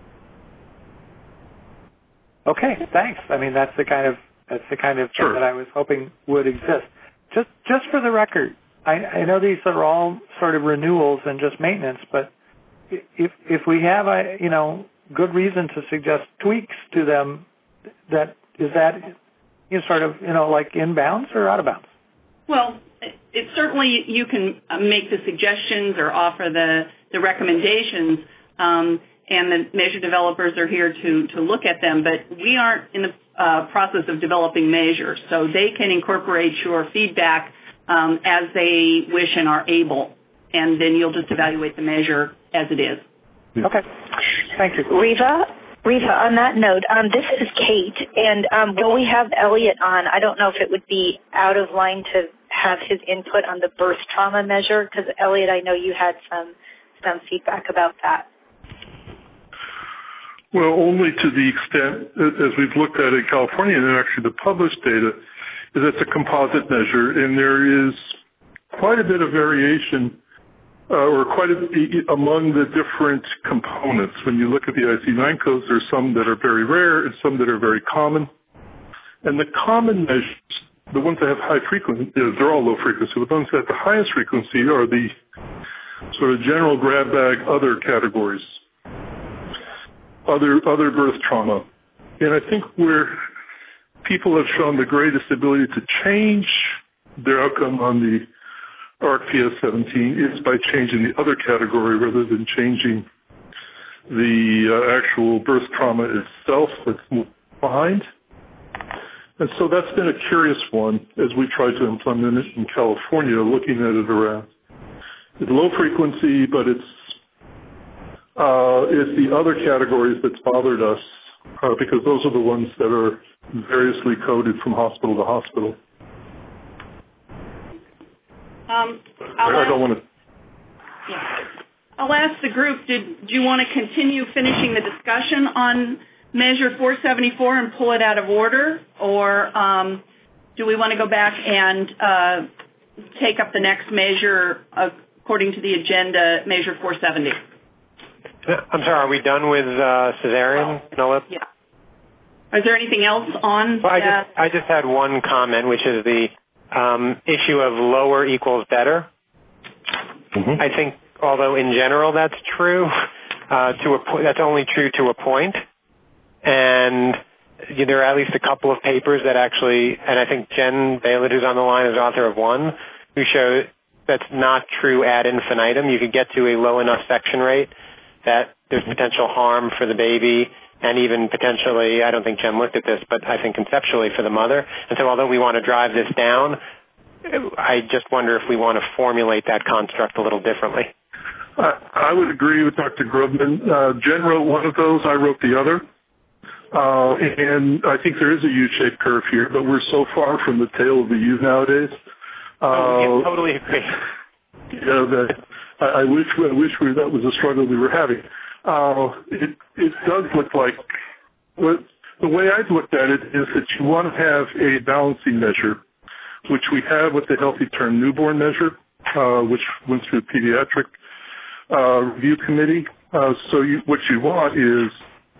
Okay, thanks. I mean, that's the kind of thing that I was hoping would exist. Just for the record, I know these are all sort of renewals and just maintenance, but if we have a good reason to suggest tweaks to them, is that sort of like in bounds or out of bounds? Well, it's certainly you can make the suggestions or offer the recommendations. And the measure developers are here to look at them, but we aren't in the process of developing measures, so they can incorporate your feedback as they wish and are able, and then you'll just evaluate the measure as it is. Okay. Thank you. Riva, on that note, this is Kate, and will we have Elliot on? I don't know if it would be out of line to have his input on the birth trauma measure, because Elliot, I know you had some feedback about that. Well, only to the extent, as we've looked at in California, and actually the published data, is it's a composite measure, and there is quite a bit of variation, among the different components. When you look at the IC9 codes, there's some that are very rare and some that are very common. And the common measures, the ones that have high frequency, they're all low frequency, but the ones that have the highest frequency are the sort of general grab bag other categories. Other birth trauma. And I think where people have shown the greatest ability to change their outcome on the ARC-PS17 is by changing the other category rather than changing the actual birth trauma itself that's behind. And so that's been a curious one as we try to implement it in California, looking at it around. It's low frequency, but it's the other categories that's bothered us because those are the ones that are variously coded from hospital to hospital. I'll ask the group, do you want to continue finishing the discussion on Measure 474 and pull it out of order, or do we want to go back and take up the next measure according to the agenda, Measure 470? I'm sorry, are we done with cesarean, Noah? Yeah. Is there anything else on that? I just had one comment, which is the issue of lower equals better. Mm-hmm. I think, although in general that's true, that's only true to a point. And there are at least a couple of papers that actually, and I think Jen Bailey, who's on the line, is author of one, who show that's not true ad infinitum. You could get to a low enough section rate that there's potential harm for the baby and even potentially, I don't think Jen looked at this, but I think conceptually for the mother. And so although we want to drive this down, I just wonder if we want to formulate that construct a little differently. I would agree with Dr. Grobman. Jen wrote one of those, I wrote the other. And I think there is a U-shaped curve here, but we're so far from the tail of the U nowadays. I totally agree. I wish that was a struggle we were having. It does look like, the way I've looked at it is that you want to have a balancing measure, which we have with the Healthy Term Newborn measure, which went through the pediatric review committee. So what you want is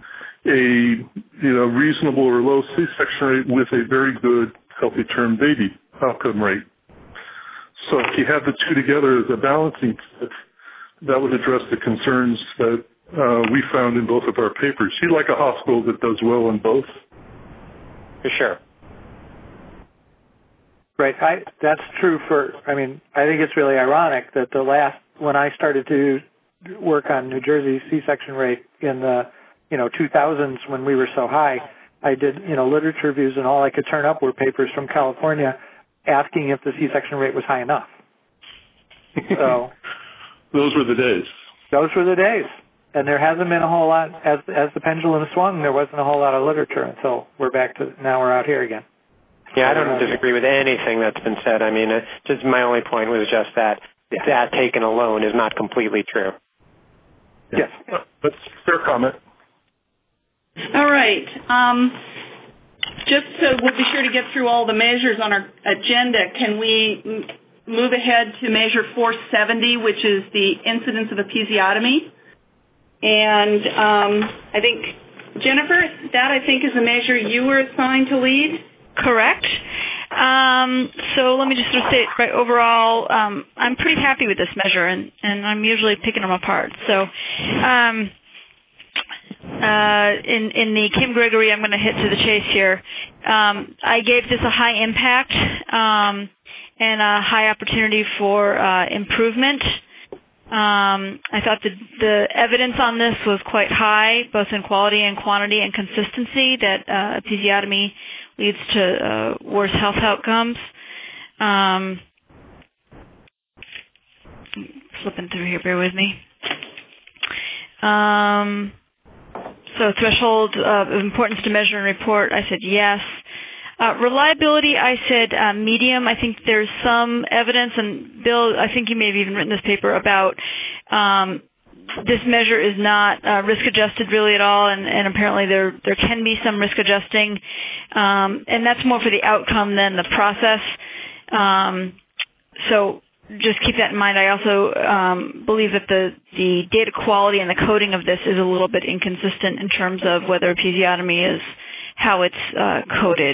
a reasonable or low C-section rate with a very good healthy term baby outcome rate. So if you have the two together as a balancing fit, that would address the concerns that we found in both of our papers. You'd like a hospital that does well in both. For sure. Right. That's true I think it's really ironic that when I started to work on New Jersey's C-section rate in the 2000s when we were so high, I did, literature reviews, and all I could turn up were papers from California asking if the C-section rate was high enough. So those were the days. Those were the days. And there hasn't been a whole lot, as the pendulum swung, there wasn't a whole lot of literature until now we're out here again. Yeah, I don't disagree with anything that's been said. I mean, just my only point was just that that taken alone is not completely true. Yes. That's a fair comment. All right. Just so we'll be sure to get through all the measures on our agenda, can we move ahead to Measure 470, which is the incidence of episiotomy? And I think, Jennifer, that I think is a measure you were assigned to lead? Correct. So let me just sort of state, right, overall, I'm pretty happy with this measure, and I'm usually picking them apart. So in the Kim Gregory, I'm going to hit to the chase here. I gave this a high impact and a high opportunity for improvement. I thought the evidence on this was quite high, both in quality and quantity and consistency, that episiotomy leads to worse health outcomes. Flipping through here, bear with me. So threshold of importance to measure and report, I said yes. Reliability, I said medium. I think there's some evidence, and Bill, I think you may have even written this paper about this measure is not risk adjusted really at all, and apparently there can be some risk adjusting, and that's more for the outcome than the process. So just keep that in mind. I also believe that the data quality and the coding of this is a little bit inconsistent in terms of whether episiotomy is how it's coded.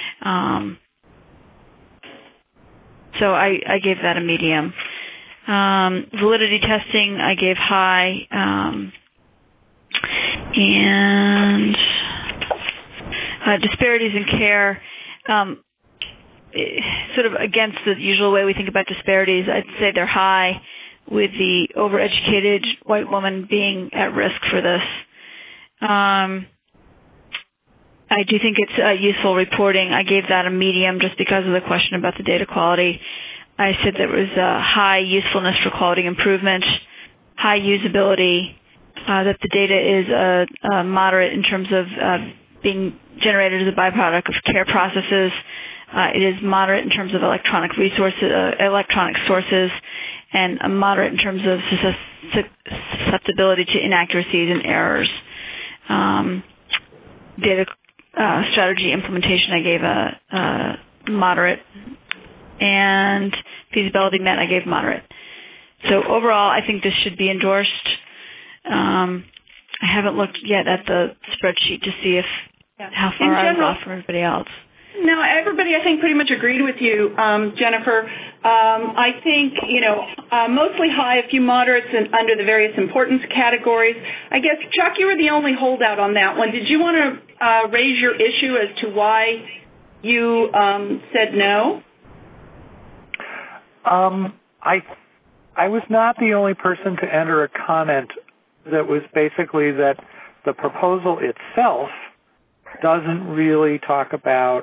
So I gave that a medium. Validity testing, I gave high. And disparities in care, sort of against the usual way we think about disparities, I'd say they're high, with the overeducated white woman being at risk for this. I do think it's useful reporting. I gave that a medium just because of the question about the data quality. I said there was a high usefulness for quality improvement, high usability, that the data is moderate in terms of being generated as a byproduct of care processes. It is moderate in terms of electronic sources, and moderate in terms of susceptibility to inaccuracies and errors. Data strategy implementation, I gave a moderate, and feasibility met, I gave moderate. So overall, I think this should be endorsed. I haven't looked yet at the spreadsheet to see how far I was off from everybody else. No, everybody, I think, pretty much agreed with you, Jennifer. I think, mostly high, a few moderates, and under the various importance categories. I guess, Chuck, you were the only holdout on that one. Did you want to raise your issue as to why you said no? I was not the only person to enter a comment that was basically that the proposal itself doesn't really talk about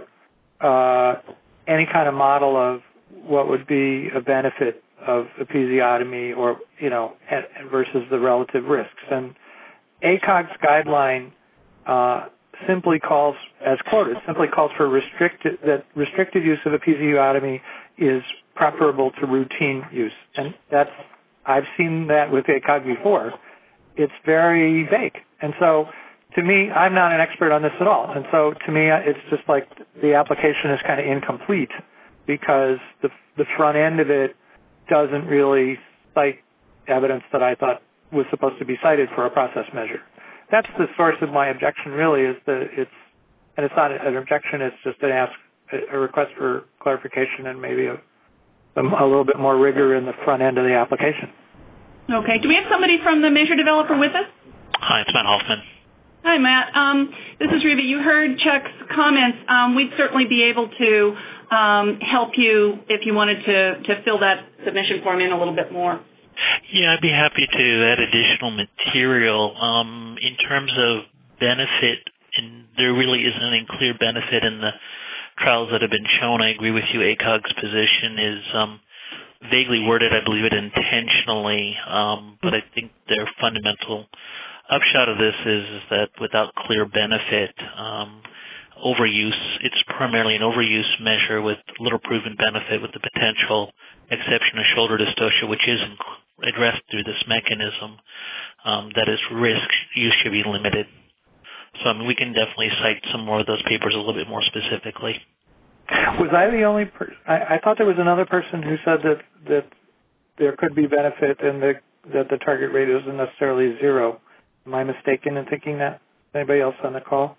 any kind of model of what would be a benefit of episiotomy or, versus the relative risks. And ACOG's guideline simply calls, as quoted, for restricted use of episiotomy is preferable to routine use. And I've seen that with ACOG before. It's very vague. And so, to me, I'm not an expert on this at all. And so, to me, it's just like the application is kind of incomplete because the front end of it doesn't really cite evidence that I thought was supposed to be cited for a process measure. That's the source of my objection, really, is that and it's not an objection, it's just a request for clarification and maybe a little bit more rigor in the front end of the application. Okay. Do we have somebody from the measure developer with us? Hi, it's Matt Hoffman. Hi, Matt. This is Reva. You heard Chuck's comments. We'd certainly be able to help you if you wanted to fill that submission form in a little bit more. Yeah, I'd be happy to add additional material. In terms of benefit, and there really isn't any clear benefit in the trials that have been shown. I agree with you. ACOG's position is vaguely worded. I believe it intentionally, but I think their fundamental upshot of this is that without clear benefit, overuse, it's primarily an overuse measure with little proven benefit with the potential exception of shoulder dystocia, which is addressed through this mechanism, that is risk use should be limited. So we can definitely cite some more of those papers a little bit more specifically. Was I the only person? I thought there was another person who said that there could be benefit and that the target rate isn't necessarily zero. Am I mistaken in thinking that? Anybody else on the call?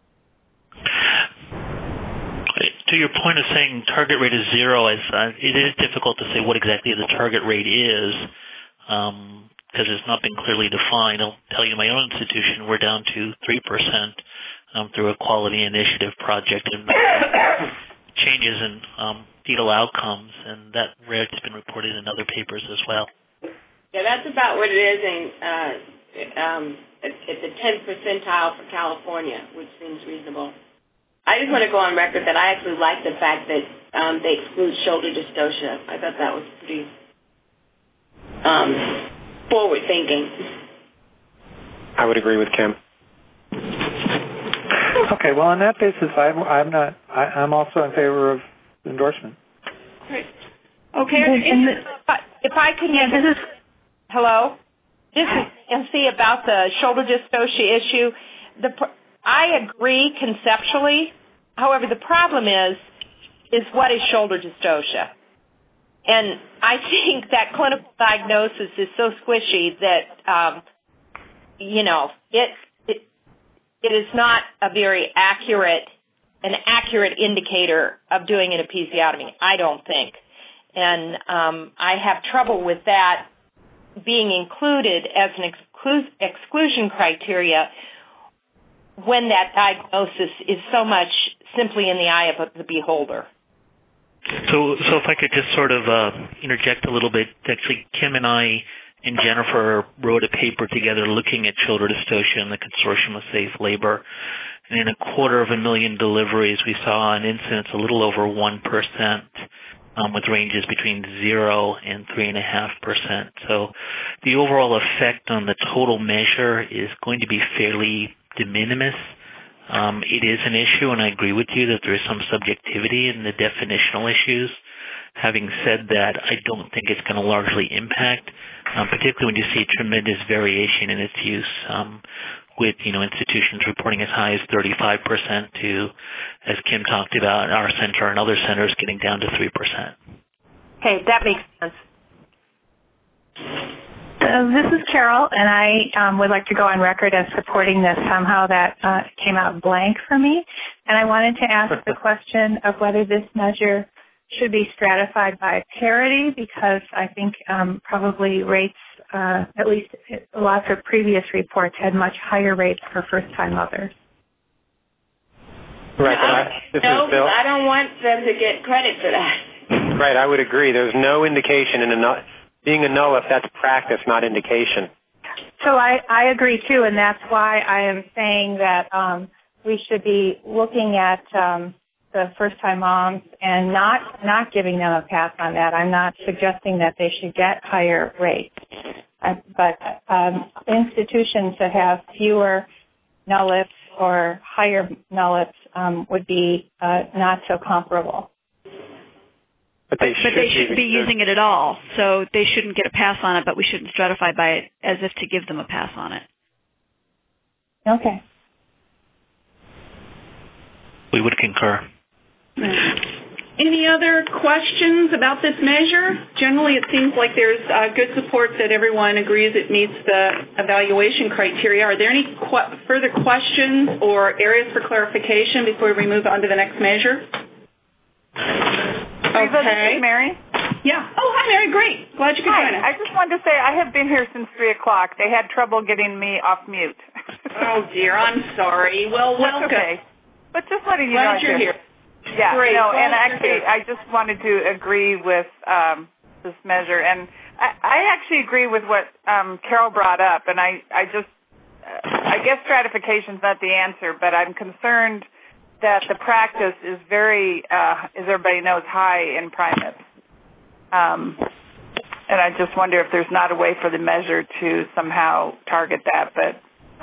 To your point of saying target rate is zero, it is difficult to say what exactly the target rate is because it's not been clearly defined. I'll tell you, my own institution, we're down to 3% through a quality initiative project and changes in fetal outcomes, and that rate has been reported in other papers as well. Yeah, that's about what it is at the 10th percentile for California, which seems reasonable. I just want to go on record that I actually like the fact that they exclude shoulder dystocia. I thought that was pretty forward-thinking. I would agree with Kim. Okay, well, on that basis, I'm also in favor of endorsement. Great. Okay, if I could hello? This is Nancy about the shoulder dystocia issue. I agree conceptually. However, the problem is what is shoulder dystocia? And I think that clinical diagnosis is so squishy that, it is not a very accurate indicator of doing an episiotomy, I don't think. And I have trouble with that being included as an exclusion criteria when that diagnosis is so much simply in the eye of the beholder. So if I could just sort of interject a little bit, actually Kim and I and Jennifer wrote a paper together looking at shoulder dystocia and the Consortium of Safe Labor. And in 250,000 deliveries, we saw an incidence a little over 1%, with ranges between 0 and 3.5%. So the overall effect on the total measure is going to be fairly de minimis. It is an issue, and I agree with you that there is some subjectivity in the definitional issues. Having said that, I don't think it's going to largely impact, particularly when you see tremendous variation in its use, with institutions reporting as high as 35% to, as Kim talked about, our center and other centers getting down to 3%. Okay, that makes sense. This is Carol, and I would like to go on record as supporting this. Somehow that came out blank for me, and I wanted to ask the question of whether this measure should be stratified by parity, because I think probably rates, at least lots of previous reports, had much higher rates for first-time mothers. Right. No, I don't want them to get credit for that. Right, I would agree. There's no indication in being a null if that's practice, not indication. So I agree, too, and that's why I am saying that we should be looking at the first-time moms and not giving them a pass on that. I'm not suggesting that they should get higher rates. But institutions that have fewer nullifs or higher nullifs would be not so comparable. But they shouldn't be using it at all, so they shouldn't get a pass on it, but we shouldn't stratify by it as if to give them a pass on it. Okay. We would concur. Any other questions about this measure? Generally, it seems like there's good support that everyone agrees it meets the evaluation criteria. Are there any further questions or areas for clarification before we move on to the next measure? Okay. This is Mary. Yeah. Oh, hi, Mary. Great. Glad you could join us. I just wanted to say I have been here since 3 o'clock. They had trouble getting me off mute. Oh, dear. I'm sorry. Well, welcome. That's okay. But just letting you know. Glad you're here. Yeah. Great. No, and actually, I just wanted to agree with this measure. And I actually agree with what Carol brought up. And I guess stratification is not the answer, but I'm concerned that the practice is very, as everybody knows, high in primates. And I just wonder if there's not a way for the measure to somehow target that, but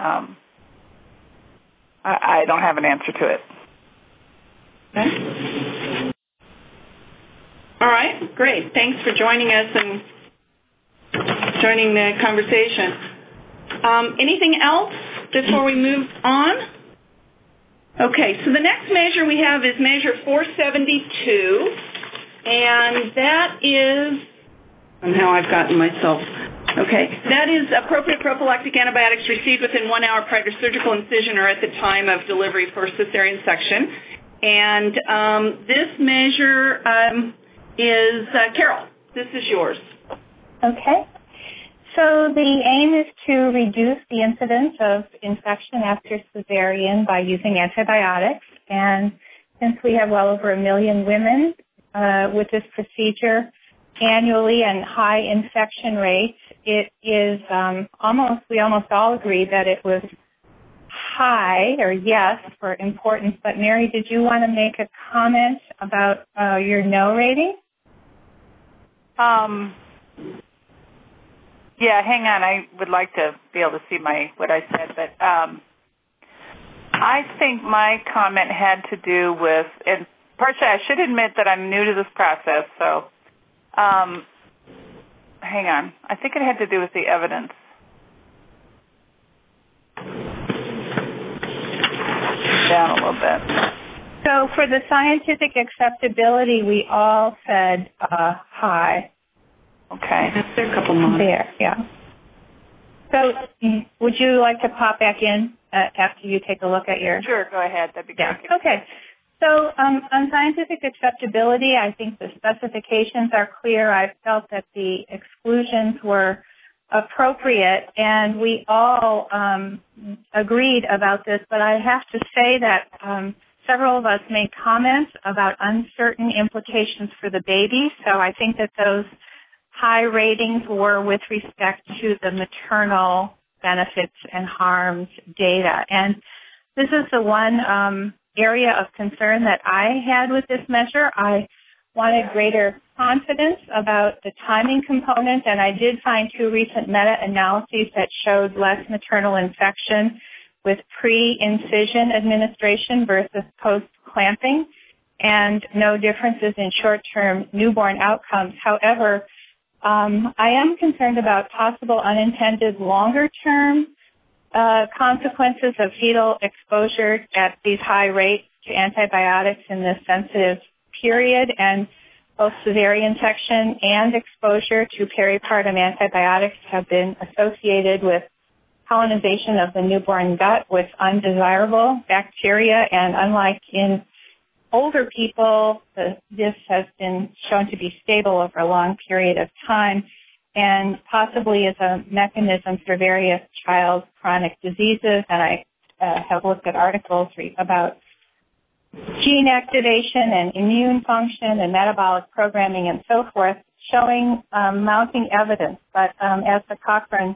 I don't have an answer to it. Okay. All right, great. Thanks for joining us and joining the conversation. Anything else before we move on? Okay, so the next measure we have is measure 472, and that is, somehow I've gotten myself, okay, that is appropriate prophylactic antibiotics received within 1 hour prior to surgical incision or at the time of delivery for cesarean section. And this measure is, Carol, this is yours. Okay. So the aim is to reduce the incidence of infection after cesarean by using antibiotics. And since we have well over 1 million women with this procedure annually and high infection rates, it is we almost all agree that it was high, or yes, for importance. But Mary, did you want to make a comment about your no rating? Yeah, hang on. I would like to be able to see what I said, but I think my comment had to do with, and partially I should admit that I'm new to this process, so hang on. I think it had to do with the evidence. Down a little bit. So for the scientific acceptability, we all said high. Okay. There are a couple more. There, yeah. So would you like to pop back in after you take a look at your... Sure, go ahead. That'd be great. Yeah. Okay. So on scientific acceptability, I think the specifications are clear. I felt that the exclusions were appropriate, and we all agreed about this, but I have to say that several of us made comments about uncertain implications for the baby, so I think that those high ratings were with respect to the maternal benefits and harms data. And this is the one area of concern that I had with this measure. I wanted greater confidence about the timing component, and I did find 2 recent meta-analyses that showed less maternal infection with pre-incision administration versus post-clamping, and no differences in short-term newborn outcomes. However, I am concerned about possible unintended longer-term consequences of fetal exposure at these high rates to antibiotics in this sensitive period, and both cesarean section and exposure to peripartum antibiotics have been associated with colonization of the newborn gut with undesirable bacteria, and unlike in older people, this has been shown to be stable over a long period of time and possibly is a mechanism for various child chronic diseases. And I have looked at articles about gene activation and immune function and metabolic programming and so forth, showing mounting evidence. But as the Cochrane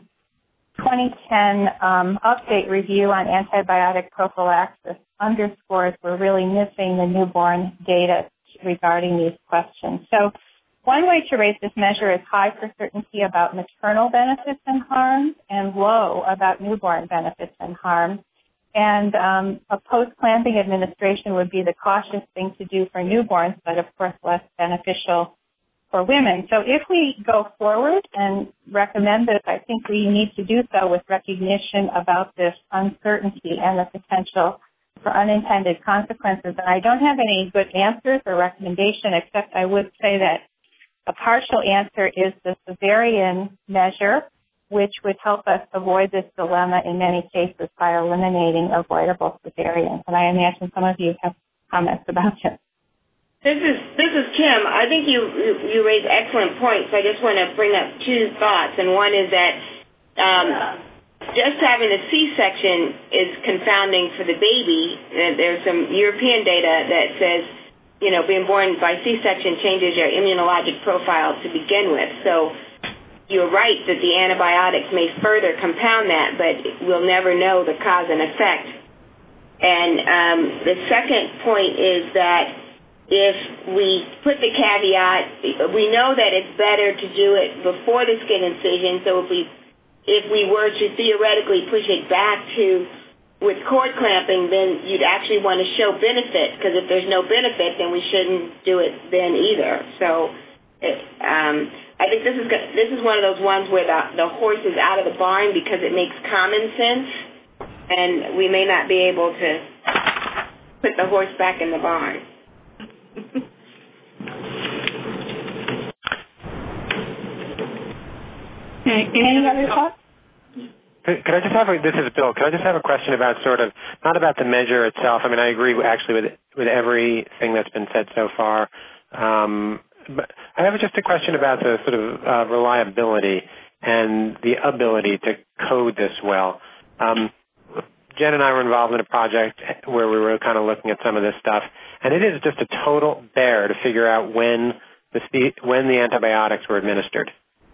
2010 update review on antibiotic prophylaxis underscores, we're really missing the newborn data regarding these questions. So one way to rate this measure is high for certainty about maternal benefits and harms and low about newborn benefits and harms. And a post-clamping administration would be the cautious thing to do for newborns, but of course less beneficial for women. So if we go forward and recommend this, I think we need to do so with recognition about this uncertainty and the potential for unintended consequences. And I don't have any good answers or recommendation, except I would say that a partial answer is the cesarean measure, which would help us avoid this dilemma in many cases by eliminating avoidable cesareans. And I imagine some of you have comments about this. This is Kim. I think you raise excellent points. I just want to bring up 2 thoughts. And one is that just having a C-section is confounding for the baby. There's some European data that says, being born by C-section changes your immunologic profile to begin with. So you're right that the antibiotics may further compound that, but we'll never know the cause and effect. And the second point is that if we put the caveat, we know that it's better to do it before the skin incision. So if we were to theoretically push it back to with cord clamping, then you'd actually want to show benefit, because if there's no benefit, then we shouldn't do it then either. So I think this is one of those ones where the horse is out of the barn because it makes common sense, and we may not be able to put the horse back in the barn. Any other thoughts? Could I just have this is Bill. Could I just have a question about not about the measure itself? I mean, I agree actually with everything that's been said so far. But I have just a question about the sort of reliability and the ability to code this well. Jen and I were involved in a project where we were kind of looking at some of this stuff, and it is just a total bear to figure out when the antibiotics were administered.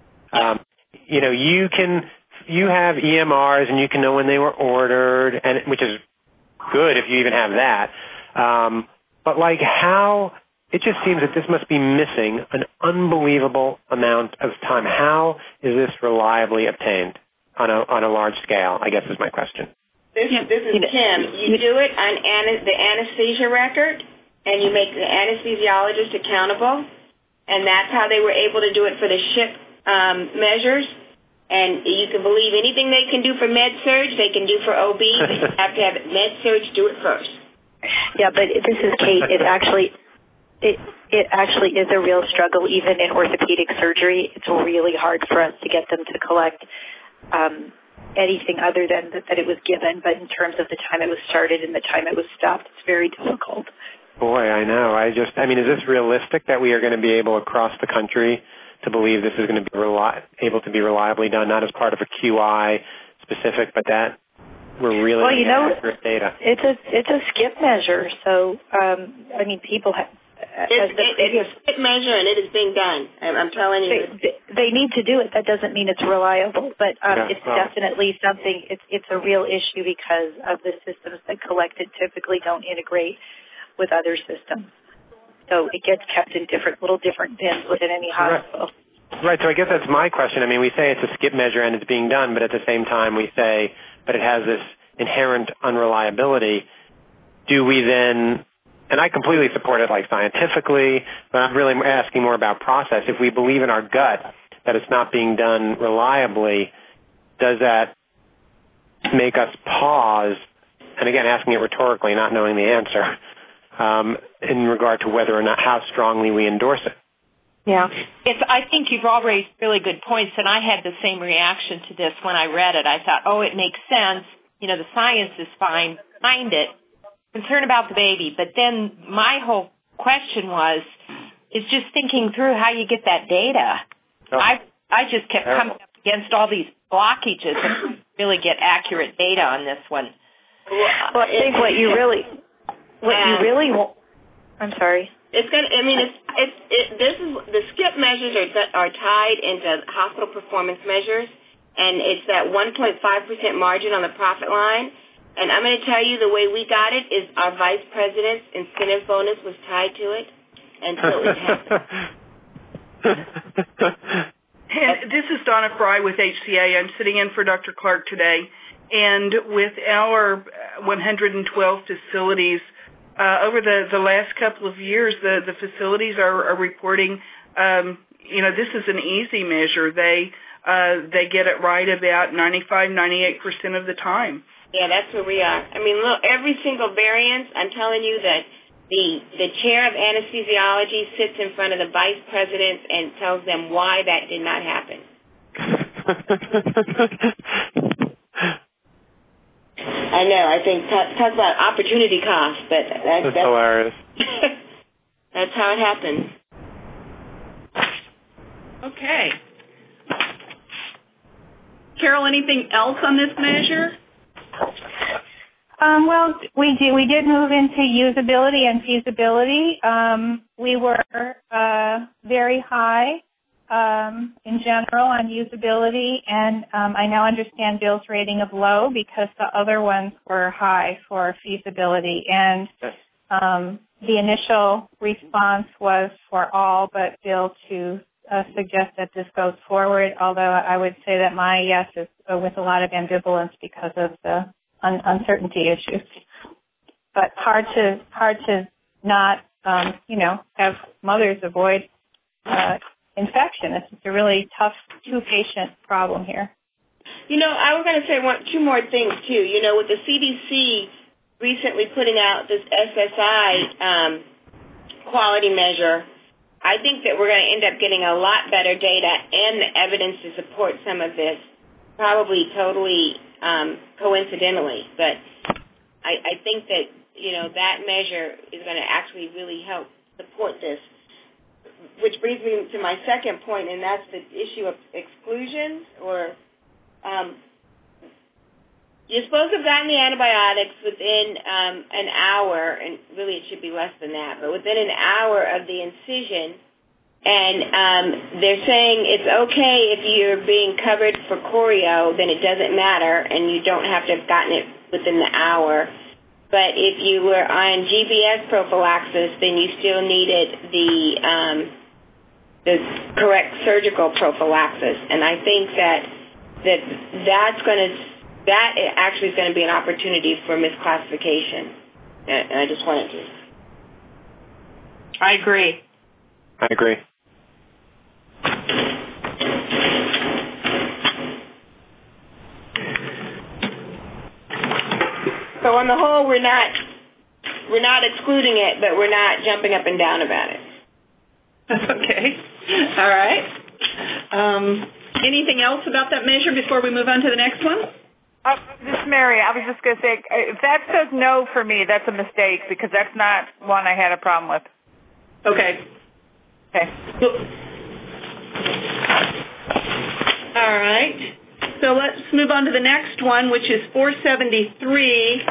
You have EMRs and you can know when they were ordered, and which is good if you even have that. But how it just seems that this must be missing an unbelievable amount of time. How is this reliably obtained on a large scale, I guess is my question. This is Kim. You do it on the anesthesia record, and you make the anesthesiologist accountable, and that's how they were able to do it for the SHIP measures. And you can believe anything they can do for med-surg, they can do for OB, but you have to have med-surg do it first. Yeah, but this is Kate. It actually is a real struggle, even in orthopedic surgery. It's really hard for us to get them to collect anything other than that it was given. But in terms of the time it was started and the time it was stopped, it's very difficult. Boy, I know. I mean, is this realistic that we are going to be able across the country to believe this is going to be able to be reliably done, not as part of a QI specific, but that we're really accurate data? It's a skip measure. So, people have... It's a skip measure, and it is being done. I'm telling you. they need to do it. That doesn't mean it's reliable, but it's definitely something. It's a real issue because of the systems that collect it typically don't integrate with other systems. So it gets kept in little different bins within any hospital. Right. So I guess that's my question. I mean, we say it's a skip measure and it's being done, but at the same time we say, but it has this inherent unreliability. Do we then, and I completely support it like scientifically, but I'm really asking more about process. If we believe in our gut that it's not being done reliably, does that make us pause, and again, asking it rhetorically, not knowing the answer, in regard to whether or not how strongly we endorse it? Yeah. I think you've all raised really good points, and I had the same reaction to this when I read it. I thought, it makes sense. You know, the science is fine. Find it. Concern about the baby. But then my whole question is just thinking through how you get that data. Oh. I just kept coming up against all these blockages and really get accurate data on this one. Well, I think what you really want. I'm sorry. It's going to. I mean, this is the skip measures are tied into hospital performance measures, and it's that 1.5% margin on the profit line. And I'm going to tell you the way we got it is our vice president's incentive bonus was tied to it, and so it happened. And this is Donna Fry with HCA. I'm sitting in for Dr. Clark today, and with our 112 facilities. Over the last couple of years, the facilities are reporting, this is an easy measure. They get it right about 95-98% of the time. Yeah, that's where we are. I mean, look, every single variance, I'm telling you that the chair of anesthesiology sits in front of the vice presidents and tells them why that did not happen. I know. I think talk about opportunity cost, but that's hilarious. That's how it happens. Okay. Carol, anything else on this measure? Well, we did move into usability and feasibility. We were very high in general on usability, and I now understand Bill's rating of low because the other ones were high for feasibility. And the initial response was for all but Bill to suggest that this goes forward, although I would say that my yes is with a lot of ambivalence because of the uncertainty issues. But hard to not, have mothers avoid infection. It's a really tough two-patient problem here. I was going to say two more things, too. With the CDC recently putting out this SSI quality measure, I think that we're going to end up getting a lot better data and the evidence to support some of this, probably totally coincidentally. But I think that, that measure is going to actually really help support this. Which brings me to my second point, and that's the issue of exclusions. You're supposed to have gotten the antibiotics within an hour, and really it should be less than that, but within an hour of the incision. And they're saying it's okay if you're being covered for choreo, then it doesn't matter, and you don't have to have gotten it within the hour. But if you were on GBS prophylaxis, then you still needed the correct surgical prophylaxis. And I think that actually is going to be an opportunity for misclassification. And I just wanted to. I agree. So on the whole, we're not excluding it, but we're not jumping up and down about it. Okay. All right. Anything else about that measure before we move on to the next one? This is Mary. I was just going to say, if that says no for me, that's a mistake because that's not one I had a problem with. Okay. All right. So let's move on to the next one, which is 473,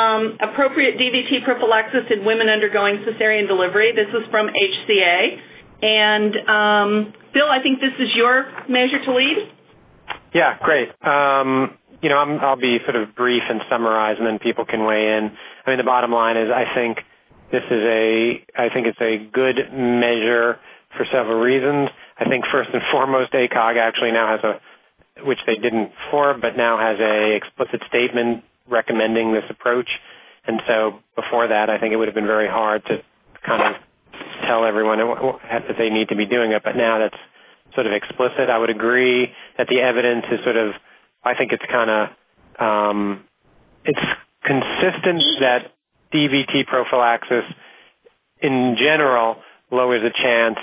appropriate DVT prophylaxis in women undergoing cesarean delivery. This is from HCA. And Bill, I think this is your measure to lead. Yeah, great. I'll be sort of brief and summarize, and then people can weigh in. I mean, the bottom line is I think it's a good measure for several reasons. I think first and foremost, ACOG actually now has which they didn't before, but now has a explicit statement recommending this approach. And so before that, I think it would have been very hard to kind of tell everyone that they need to be doing it. But now that's sort of explicit. I would agree that the evidence is I think it's kind of, it's consistent that DVT prophylaxis in general lowers the chance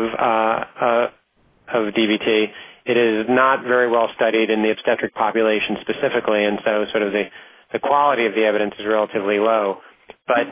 of DVT. It is not very well studied in the obstetric population specifically, and so sort of the quality of the evidence is relatively low. But,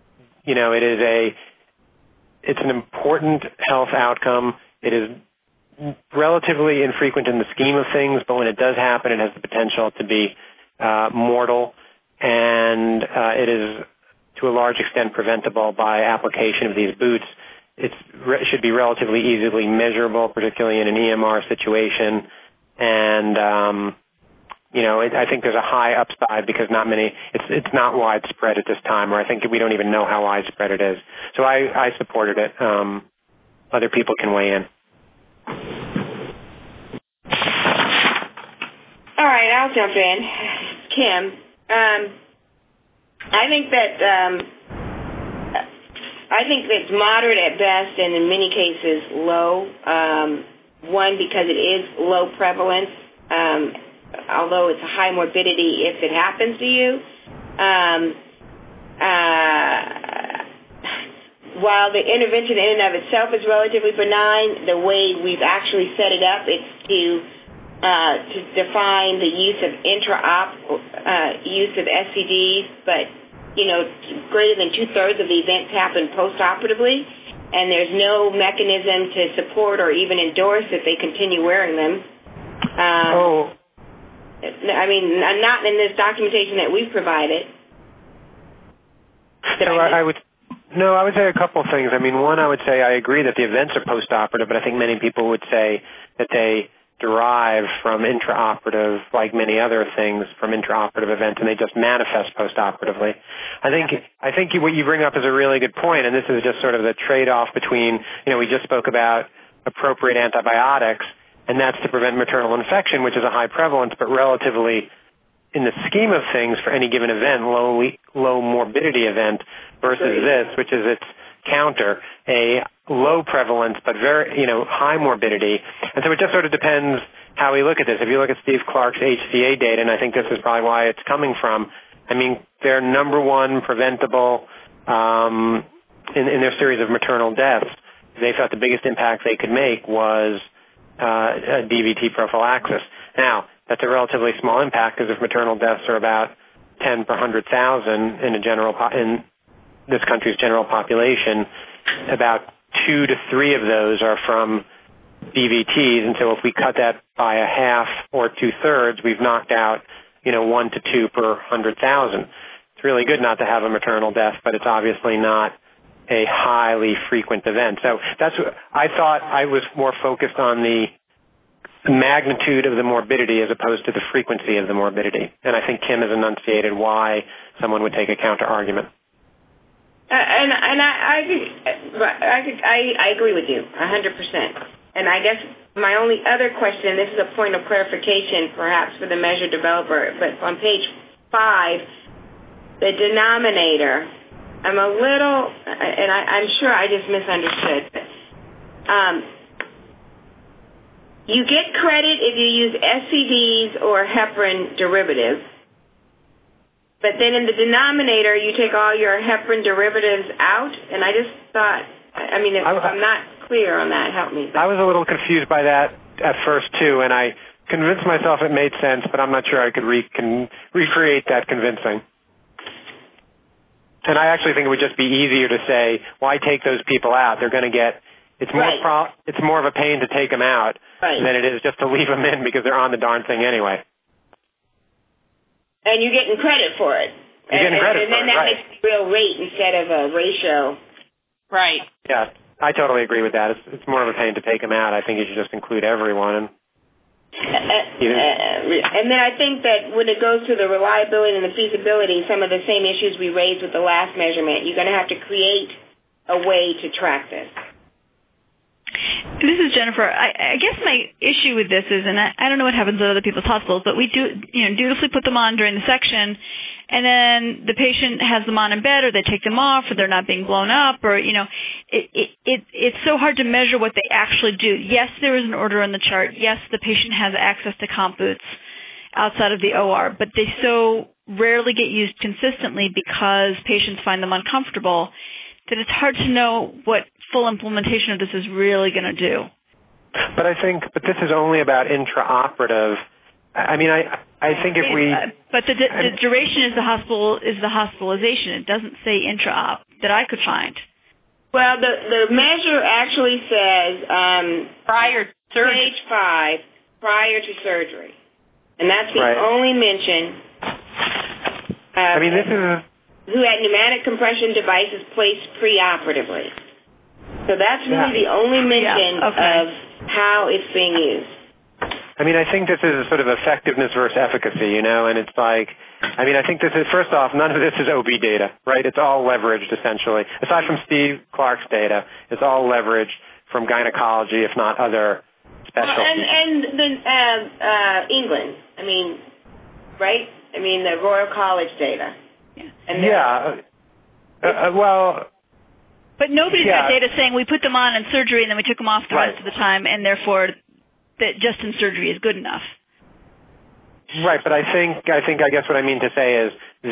it's an important health outcome. It is relatively infrequent in the scheme of things, but when it does happen, it has the potential to be mortal, and it is to a large extent preventable by application of these boots. It should be relatively easily measurable, particularly in an EMR situation, and I think there's a high upside because it's not widespread at this time, or I think we don't even know how widespread it is. So I supported it. Other people can weigh in. All right, I'll jump in. Kim, I think that's moderate at best and in many cases low. One, because it is low prevalence, although it's a high morbidity if it happens to you. While the intervention in and of itself is relatively benign, the way we've actually set it up, it's to define the use of use of SCDs, but greater than 2/3 of the events happen postoperatively, and there's no mechanism to support or even endorse if they continue wearing them. I mean, not in this documentation that we've provided. I would say a couple of things. I mean, one, I would say I agree that the events are postoperative, but I think many people would say that they derive from intraoperative, like many other things, from intraoperative events, and they just manifest postoperatively. I think what you bring up is a really good point, and this is just sort of the trade-off between, we just spoke about appropriate antibiotics, and that's to prevent maternal infection, which is a high prevalence, but relatively, in the scheme of things, for any given event, low morbidity event, versus this, which is its counter, a low prevalence but very, high morbidity. And so it just sort of depends how we look at this. If you look at Steve Clark's HCA data, and I think this is probably why it's coming from, I mean, their number one preventable in their series of maternal deaths, they thought the biggest impact they could make was DVT prophylaxis. Now, that's a relatively small impact because if maternal deaths are about 10 per 100,000 in this country's general population, about 2 to 3 of those are from DVTs, and so if we cut that by a half or 2/3, we've knocked out, 1 to 2 per 100,000. It's really good not to have a maternal death, but it's obviously not a highly frequent event. So that's what I thought. I was more focused on the magnitude of the morbidity as opposed to the frequency of the morbidity, and I think Kim has enunciated why someone would take a counter argument. And I agree with you 100%. And I guess my only other question, this is a point of clarification perhaps for the measure developer, but on page 5, the denominator, I'm a little, and I'm sure I just misunderstood, but you get credit if you use SCDs or heparin derivatives. But then in the denominator, you take all your heparin derivatives out, and I just thought, if I'm not clear on that, help me. I was a little confused by that at first, too, and I convinced myself it made sense, but I'm not sure I could recreate that convincing. And I actually think it would just be easier to say, why take those people out? They're going to get, it's more of a pain to take them out than it is just to leave them in because they're on the darn thing anyway. And you're getting credit for it. You're getting credit for it, and then that makes the real rate instead of a ratio. Right. Yeah. I totally agree with that. It's more of a pain to take them out. I think you should just include everyone. And then I think that when it goes to the reliability and the feasibility, some of the same issues we raised with the last measurement, you're going to have to create a way to track this. This is Jennifer. I guess my issue with this is, and I don't know what happens at other people's hospitals, but we dutifully put them on during the section, and then the patient has them on in bed, or they take them off, or they're not being blown up, or it's so hard to measure what they actually do. Yes, there is an order on the chart. Yes, the patient has access to comp boots outside of the OR, but they so rarely get used consistently because patients find them uncomfortable that it's hard to know what full implementation of this is really going to do. But this is only about intraoperative. I mean, I think if we... But the duration is the hospitalization. It doesn't say intra-op that I could find. Well, the measure actually says prior to surgery. Stage 5, prior to surgery. And that's the only mention. This is... Who had pneumatic compression devices placed preoperatively. So that's really the only mention of how it's being used. I mean, I think this is a sort of effectiveness versus efficacy, and it's like, I think this is, first off, none of this is OB data, right? It's all leveraged, essentially. Aside from Steve Clark's data, it's all leveraged from gynecology, if not other specialties. And England, right? The Royal College data. But nobody's got data saying we put them on in surgery and then we took them off the rest of the time, and therefore that just in surgery is good enough. Right, but I guess what I mean to say is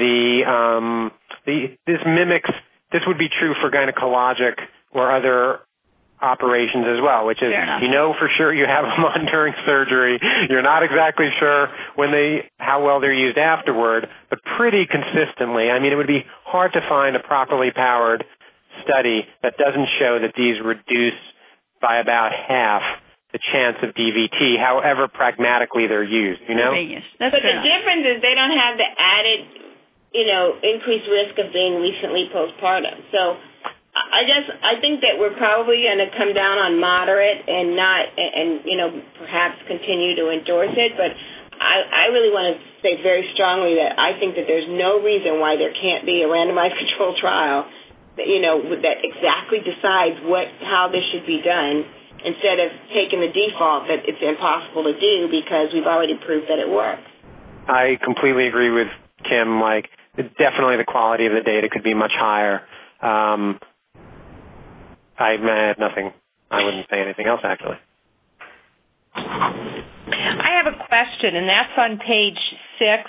this would be true for gynecologic or other operations as well, which is for sure you have them on during surgery. You're not exactly sure how well they're used afterward, but pretty consistently. It would be hard to find a properly powered study that doesn't show that these reduce by about half the chance of DVT, however pragmatically they're used, But the difference is they don't have the added, increased risk of being recently postpartum. So I think that we're probably going to come down on moderate and perhaps continue to endorse it. But I really want to say very strongly that I think that there's no reason why there can't be a randomized control trial that exactly decides how this should be done, instead of taking the default that it's impossible to do because we've already proved that it works. I completely agree with Kim. Definitely the quality of the data could be much higher. I had nothing. I wouldn't say anything else, actually. I have a question, and that's on page 6.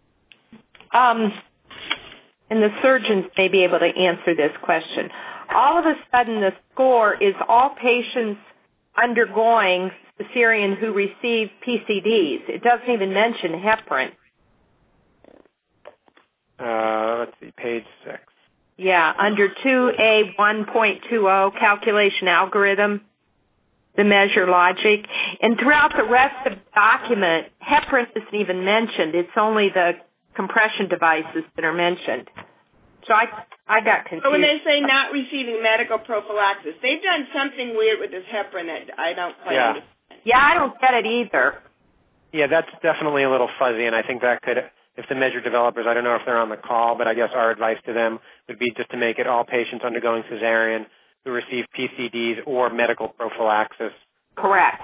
And the surgeons may be able to answer this question. All of a sudden, the score is all patients undergoing cesarean who receive PCDs. It doesn't even mention heparin. Let's see, page 6. Yeah, under 2A1.20, calculation algorithm, the measure logic. And throughout the rest of the document, heparin isn't even mentioned. It's only the compression devices that are mentioned. So I got confused. So when they say not receiving medical prophylaxis, they've done something weird with this heparin that I don't quite understand. Yeah, I don't get it either. Yeah, that's definitely a little fuzzy, and I think that could, if the measure developers, I don't know if they're on the call, but I guess our advice to them would be just to make it all patients undergoing cesarean who receive PCDs or medical prophylaxis. Correct.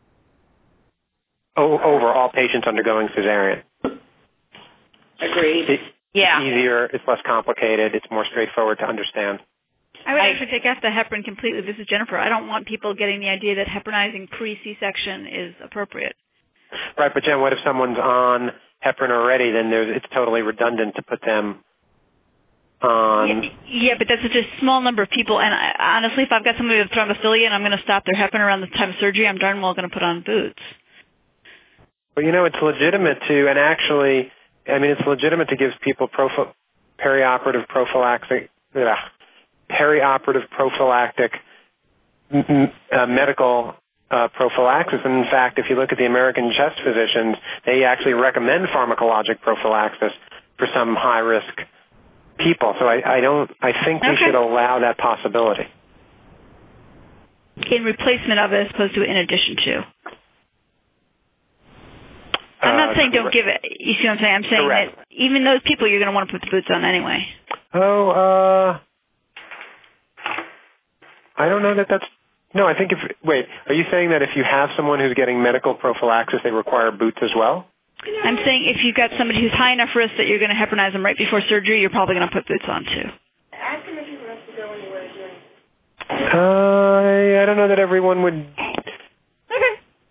Over all patients undergoing cesarean. Agreed. It's easier, it's less complicated, it's more straightforward to understand. I would actually take out the heparin completely. This is Jennifer. I don't want people getting the idea that heparinizing pre-C-section is appropriate. Right, but Jen, what if someone's on heparin already? Then it's totally redundant to put them on. Yeah, but that's such a small number of people. And honestly, if I've got somebody with thrombophilia and I'm going to stop their heparin around the time of surgery, I'm darn well going to put on boots. But it's legitimate to, and actually, it's legitimate to give people perioperative prophylactic medical prophylaxis. And in fact, if you look at the American chest physicians, they actually recommend pharmacologic prophylaxis for some high-risk people. So I think we should allow that possibility. in replacement of it as opposed to in addition to. I'm not saying don't give it. You see what I'm saying? I'm saying that even those people, you're going to want to put the boots on anyway. Oh, I don't know that that's... No, I think wait, are you saying that if you have someone who's getting medical prophylaxis, they require boots as well? I'm saying if you've got somebody who's high enough risk that you're going to heparinize them right before surgery, you're probably going to put boots on too. Ask him if he wants to go anywhere during. I don't know that everyone would... Okay.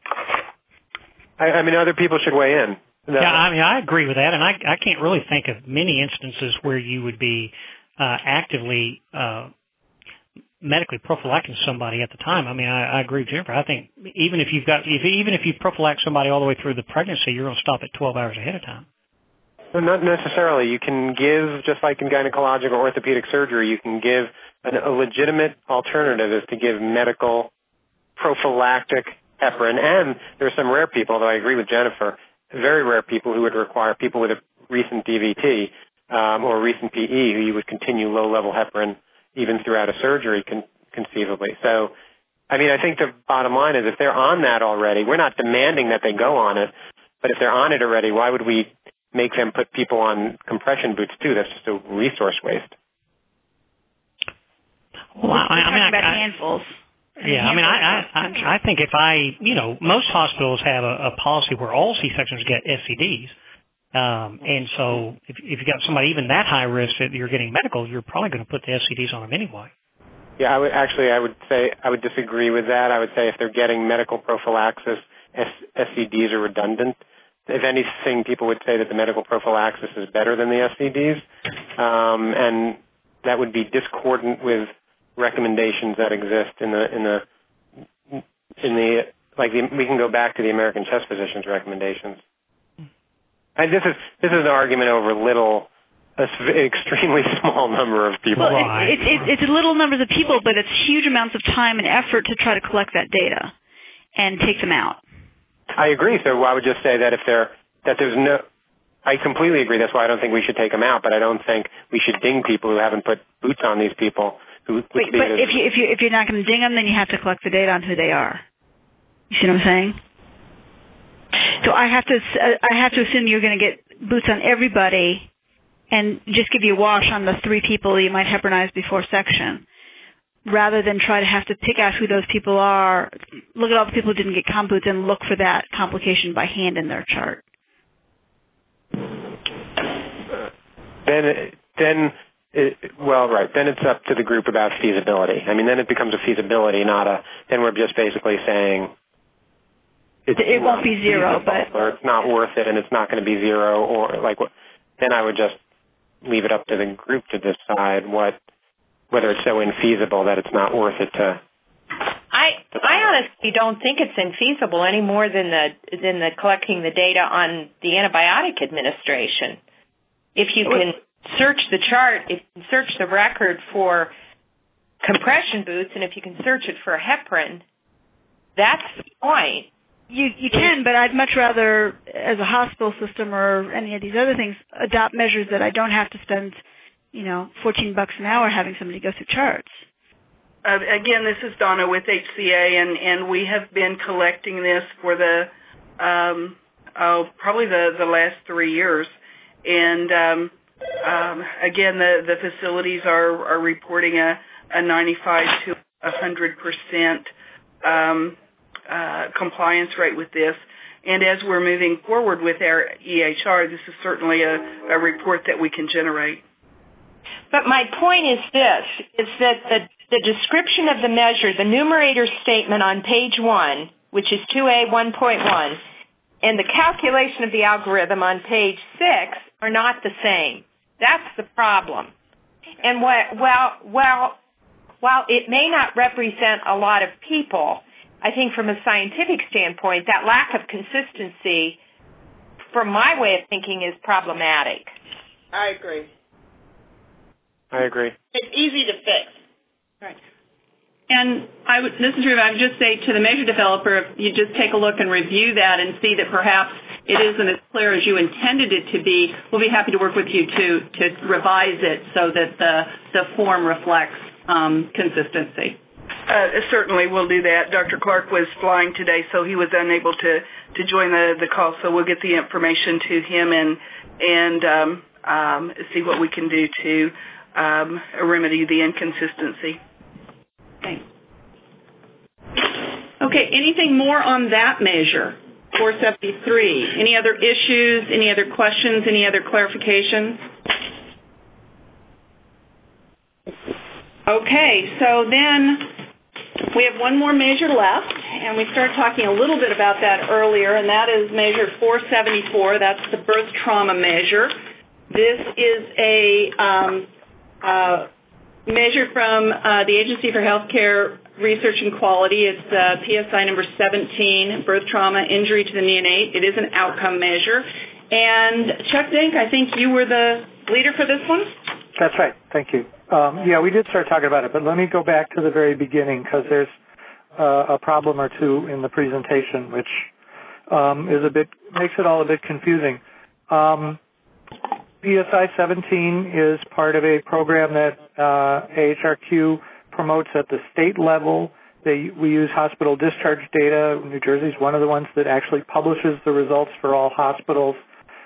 I mean, other people should weigh in. Yeah, I mean, I agree with that, and I can't really think of many instances where you would be actively medically prophylacting somebody at the time. I mean, I agree with Jennifer. I think even if you prophylax somebody all the way through the pregnancy, you're going to stop at 12 hours ahead of time. No, not necessarily. You can give, just like in gynecologic or orthopedic surgery, you can give a legitimate alternative is to give medical prophylactic heparin. And there are some rare people, though I agree with Jennifer, very rare people who would require people with a recent DVT or recent PE who you would continue low-level heparin even throughout a surgery conceivably. So, I mean, I think the bottom line is if they're on that already, we're not demanding that they go on it, but if they're on it already, why would we make them put people on compression boots too? That's just a resource waste. Well, I mean, about handfuls. Yeah, I mean, I think if most hospitals have a policy where all C-sections get SCDs. And so if you've got somebody even that high risk that you're getting medical, you're probably going to put the SCDs on them anyway. Yeah, I would disagree with that. I would say if they're getting medical prophylaxis, SCDs are redundant. If anything, people would say that the medical prophylaxis is better than the SCDs, and that would be discordant with recommendations that exist we can go back to the American Chest Physicians recommendations. And this is an argument over an extremely small number of people. Well, it's little numbers of people, but it's huge amounts of time and effort to try to collect that data and take them out. I agree. So I would just say that I completely agree. That's why I don't think we should take them out. But I don't think we should ding people who haven't put boots on these people. But if you're not going to ding them, then you have to collect the data on who they are. You see what I'm saying? So I have to assume you're going to get boots on everybody and just give you a wash on the 3 people you might heparinize before section, rather than try to have to pick out who those people are, look at all the people who didn't get comp boots and look for that complication by hand in their chart. Then it's up to the group about feasibility. I mean, then it becomes a feasibility, then we're just basically saying it won't be zero, or it's not worth it, and it's not going to be zero, or then I would just leave it up to the group to decide whether it's so infeasible that it's not worth it to. I honestly don't think it's infeasible any more than the collecting the data on the antibiotic administration. If you can search the chart, if you can search the record for compression boots, and if you can search it for heparin, that's the point. You can, but I'd much rather, as a hospital system or any of these other things, adopt measures that I don't have to spend, $14 an hour having somebody go through charts. Again, this is Donna with HCA, and we have been collecting this for probably the last 3 years. And again, the facilities are reporting a 95 to 100% compliance rate with this. And as we're moving forward with our EHR, this is certainly a report that we can generate. But my point is that the description of the measure, the numerator statement on page 1, which is 2A 1.1, and the calculation of the algorithm on page 6 are not the same. That's the problem. And while it may not represent a lot of people, I think from a scientific standpoint, that lack of consistency, from my way of thinking, is problematic. I agree. It's easy to fix. Right. And this is Ruth, I would just say to the measure developer, if you just take a look and review that and see that perhaps it isn't as clear as you intended it to be, we'll be happy to work with you to revise it so that the form reflects consistency. Certainly, we'll do that. Dr. Clark was flying today, so he was unable to join the call. So we'll get the information to him and see what we can do to remedy the inconsistency. Thanks. Okay, anything more on that measure, 473? Any other issues, any other questions, any other clarifications? Okay, so then we have one more measure left, and we started talking a little bit about that earlier, and that is measure 474. That's the birth trauma measure. This is a measure from the Agency for Healthcare Research and Quality. It's PSI number 17, birth trauma, injury to the neonate. It is an outcome measure. And Chuck Dink, I think you were the leader for this one? That's right. Thank you. Yeah, we did start talking about it, but let me go back to the very beginning because there's a problem or two in the presentation, which makes it all a bit confusing. PSI 17 is part of a program that AHRQ promotes at the state level. We use hospital discharge data. New Jersey is one of the ones that actually publishes the results for all hospitals.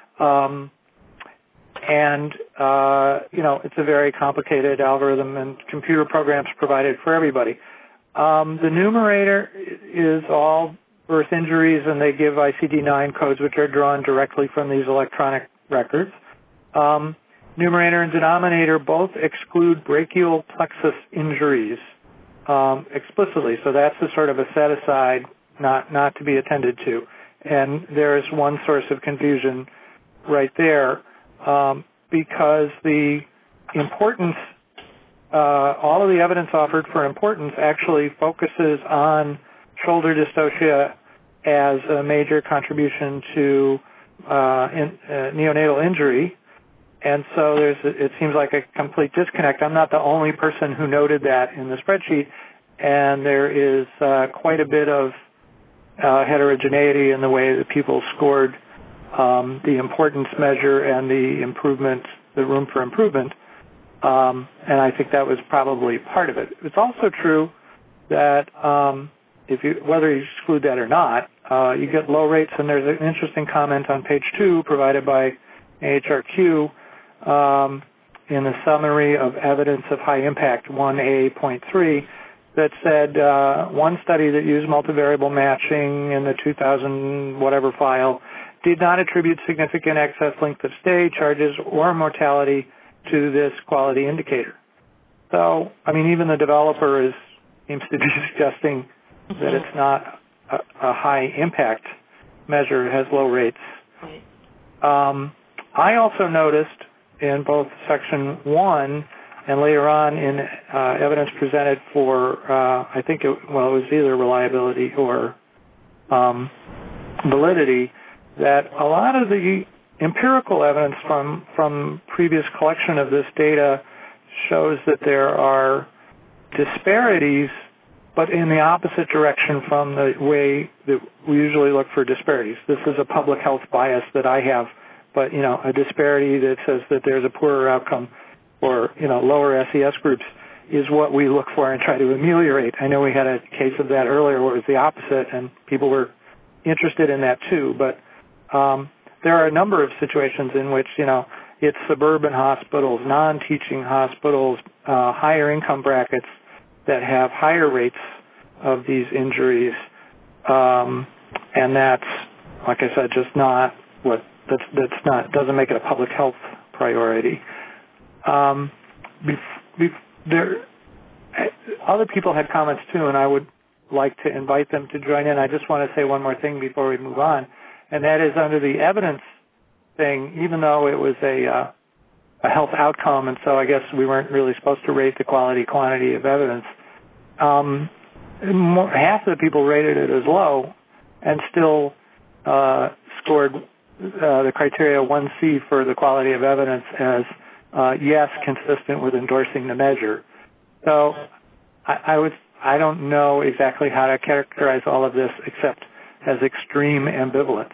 It's a very complicated algorithm and computer programs provided for everybody. The numerator is all birth injuries, and they give ICD-9 codes, which are drawn directly from these electronic records. Numerator and denominator both exclude brachial plexus injuries explicitly, so that's a sort of a set-aside, not to be attended to. And there is one source of confusion right there. Because the importance, all of the evidence offered for importance actually focuses on shoulder dystocia as a major contribution to neonatal injury. And so it seems like a complete disconnect. I'm not the only person who noted that in the spreadsheet, and there is quite a bit of heterogeneity in the way that people scored the importance measure and the room for improvement, and I think that was probably part of it. It's also true that whether you exclude that or not, you get low rates, and there's an interesting comment on page 2 provided by AHRQ in the summary of evidence of high impact 1A.3 that said one study that used multivariable matching in the 2000 whatever file did not attribute significant excess length of stay, charges, or mortality to this quality indicator. So, even the developer seems to be suggesting that it's not a high impact measure. It has low rates. I also noticed in both section 1 and later on in evidence presented for, I think it was either reliability or validity, that a lot of the empirical evidence from previous collection of this data shows that there are disparities, but in the opposite direction from the way that we usually look for disparities. This is a public health bias that I have, but, a disparity that says that there's a poorer outcome or, lower SES groups is what we look for and try to ameliorate. I know we had a case of that earlier where it was the opposite, and people were interested in that too, but there are a number of situations in which, it's suburban hospitals, non-teaching hospitals, higher income brackets that have higher rates of these injuries, and that's, like I said, just not doesn't make it a public health priority. Other people had comments too, and I would like to invite them to join in. I just want to say one more thing before we move on, and that is under the evidence thing, even though it was a health outcome, and so I guess we weren't really supposed to rate the quantity of evidence, half of the people rated it as low and still scored the criteria 1C for the quality of evidence as yes, consistent with endorsing the measure. So I don't know exactly how to characterize all of this except as extreme ambivalence.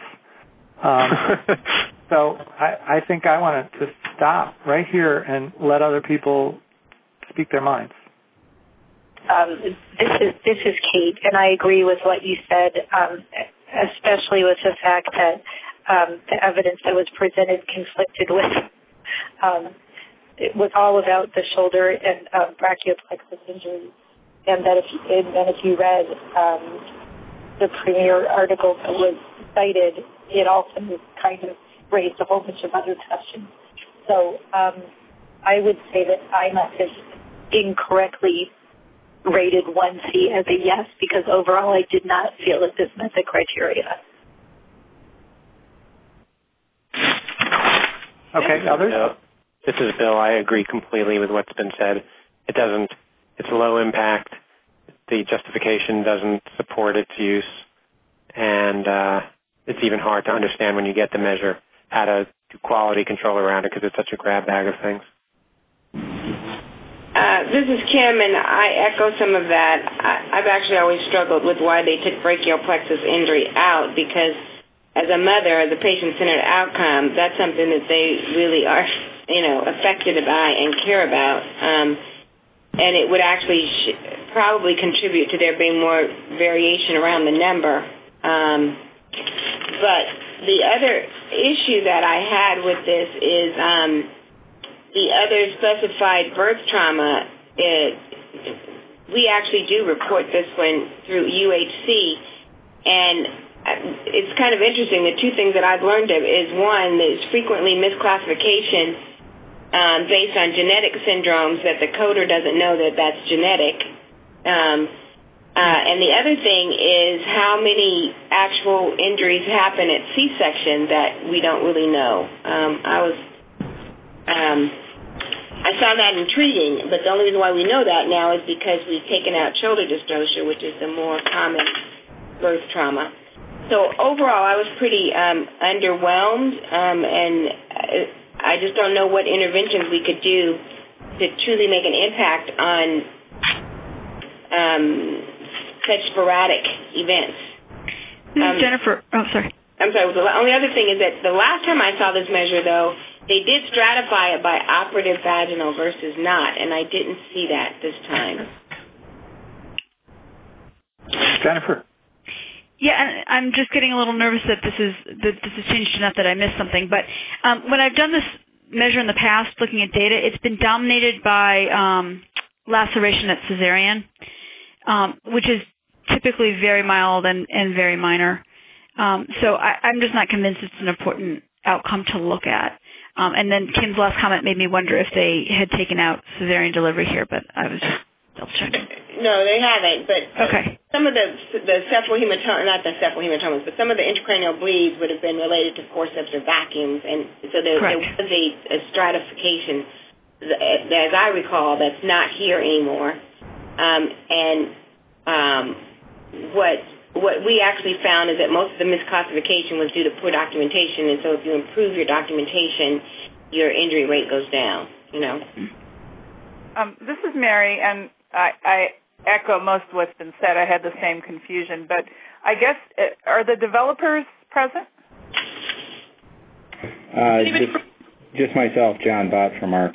So I think I want to just stop right here and let other people speak their minds. this is Kate, and I agree with what you said, especially with the fact that the evidence that was presented conflicted with. It was all about the shoulder and brachial plexus injury, and that if you read the premier article that was cited, it also kind of raised a whole bunch of other questions. So I would say that I must have incorrectly rated 1C as a yes, because overall I did not feel that this met the criteria. Okay, others? This is Bill. I agree completely with what's been said. It's low impact. The justification doesn't support its use. And it's even hard to understand when you get the measure how to do quality control around it because it's such a grab bag of things. This is Kim, and I echo some of that. I've actually always struggled with why they took brachial plexus injury out, because as a mother, as a patient-centered outcome, that's something that they really are, affected by and care about. And it would actually probably contribute to there being more variation around the number. But the other issue that I had with this is the other specified birth trauma. We actually do report this one through UHC, and it's kind of interesting. The two things that I've learned of is, one, there's frequently misclassification based on genetic syndromes that the coder doesn't know that that's genetic. And the other thing is how many actual injuries happen at C-section that we don't really know. I found that intriguing, but the only reason why we know that now is because we've taken out shoulder dystocia, which is the more common birth trauma. So overall, I was pretty underwhelmed, and I just don't know what interventions we could do to truly make an impact on such sporadic events. Jennifer, sorry. I'm sorry. The only other thing is that the last time I saw this measure, though, they did stratify it by operative vaginal versus not, and I didn't see that this time. Jennifer. Yeah, and I'm just getting a little nervous that this has changed enough that I missed something. But when I've done this measure in the past, looking at data, it's been dominated by laceration at cesarean, which is typically very mild and very minor. So I'm just not convinced it's an important outcome to look at. And then Kim's last comment made me wonder if they had taken out cesarean delivery here, but I was just double-checking. No, they haven't, but okay. Some of the cephalhematomas, not the cephalhematomas, but some of the intracranial bleeds would have been related to forceps or vacuums, and so there was a stratification, as I recall, that's not here anymore. What we actually found is that most of the misclassification was due to poor documentation, and so if you improve your documentation, your injury rate goes down, This is Mary, and I echo most of what's been said. I had the same confusion, but I guess, are the developers present? Just myself, John Bott from ARC.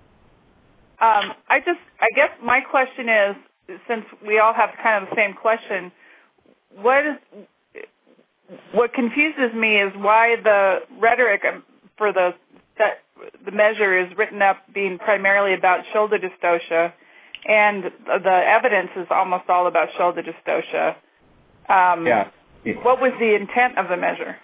I guess my question is, since we all have kind of the same question, what confuses me is why the rhetoric for the measure is written up being primarily about shoulder dystocia, and the evidence is almost all about shoulder dystocia. What was the intent of the measure?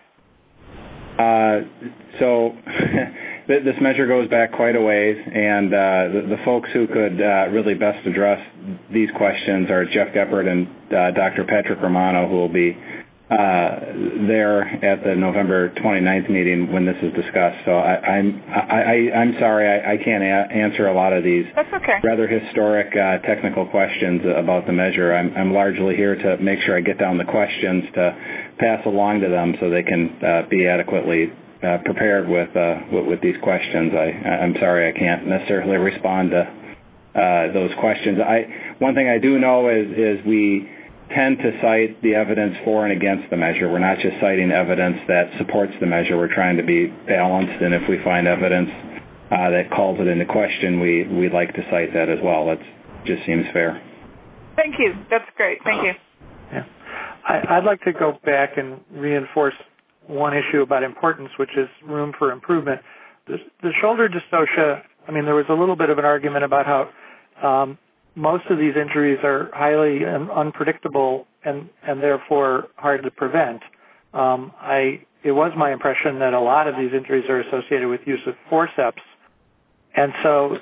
So this measure goes back quite a ways, and the folks who could really best address these questions are Jeff Geppert and Dr. Patrick Romano, who will be there at the November 29th meeting when this is discussed. So I'm sorry I can't answer a lot of these rather historic technical questions about the measure. I'm largely here to make sure I get down the questions to pass along to them so they can be adequately prepared with these questions. I'm sorry I can't necessarily respond to those questions. One thing I do know is we tend to cite the evidence for and against the measure. We're not just citing evidence that supports the measure. We're trying to be balanced, and if we find evidence that calls it into question, we like to cite that as well. That just seems fair. Thank you. That's great. Thank you. Yeah. I'd like to go back and reinforce one issue about importance, which is room for improvement. The shoulder dystocia, I mean, there was a little bit of an argument about how most of these injuries are highly unpredictable and therefore hard to prevent. It was my impression that a lot of these injuries are associated with use of forceps. And so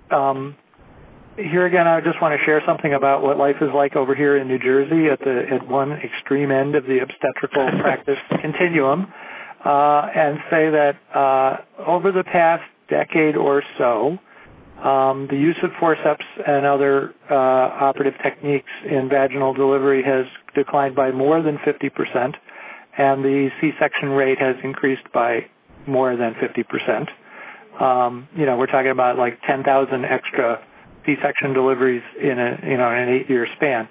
here again, I just want to share something about what life is like over here in New Jersey at one extreme end of the obstetrical practice continuum, and say that over the past decade or so, the use of forceps and other operative techniques in vaginal delivery has declined by more than 50%, and the C-section rate has increased by more than 50%. We're talking about like 10,000 extra C-section deliveries in an 8-year span.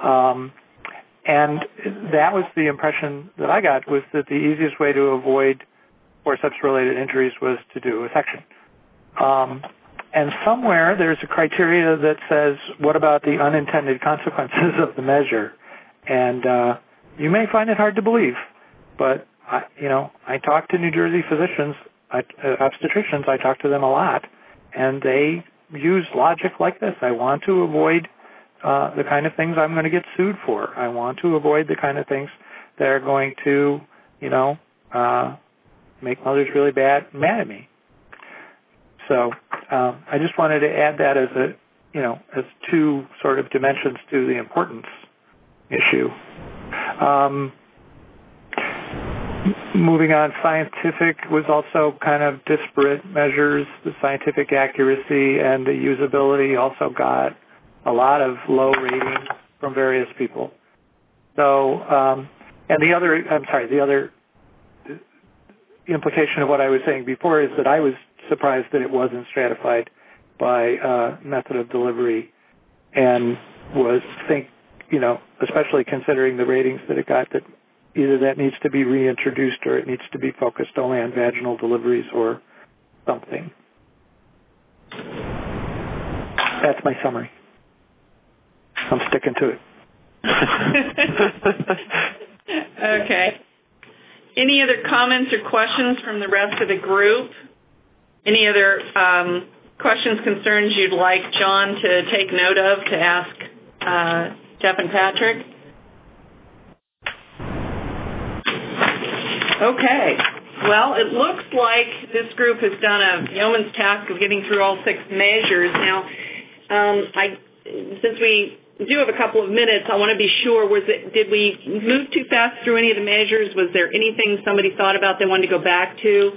And that was the impression that I got, was that the easiest way to avoid forceps-related injuries was to do a section. And somewhere there's a criteria that says, what about the unintended consequences of the measure? And you may find it hard to believe, but I talk to New Jersey physicians, obstetricians. I talk to them a lot, and they use logic like this. I want to avoid the kind of things I'm going to get sued for. I want to avoid the kind of things that are going to, make mothers really mad at me. So I just wanted to add that as as two sort of dimensions to the importance issue. Moving on, scientific was also kind of disparate measures. The scientific accuracy and the usability also got a lot of low ratings from various people. So, and the other implication of what I was saying before is that I was surprised that it wasn't stratified by method of delivery, and especially considering the ratings that it got, that either that needs to be reintroduced or it needs to be focused only on vaginal deliveries or something. That's my summary. I'm sticking to it. Okay. Any other comments or questions from the rest of the group? Any other questions, concerns you'd like John to take note of to ask Jeff and Patrick? Okay. Well, it looks like this group has done a yeoman's task of getting through all 6 measures. Now, since we do have a couple of minutes, I want to be sure, did we move too fast through any of the measures? Was there anything somebody thought about they wanted to go back to?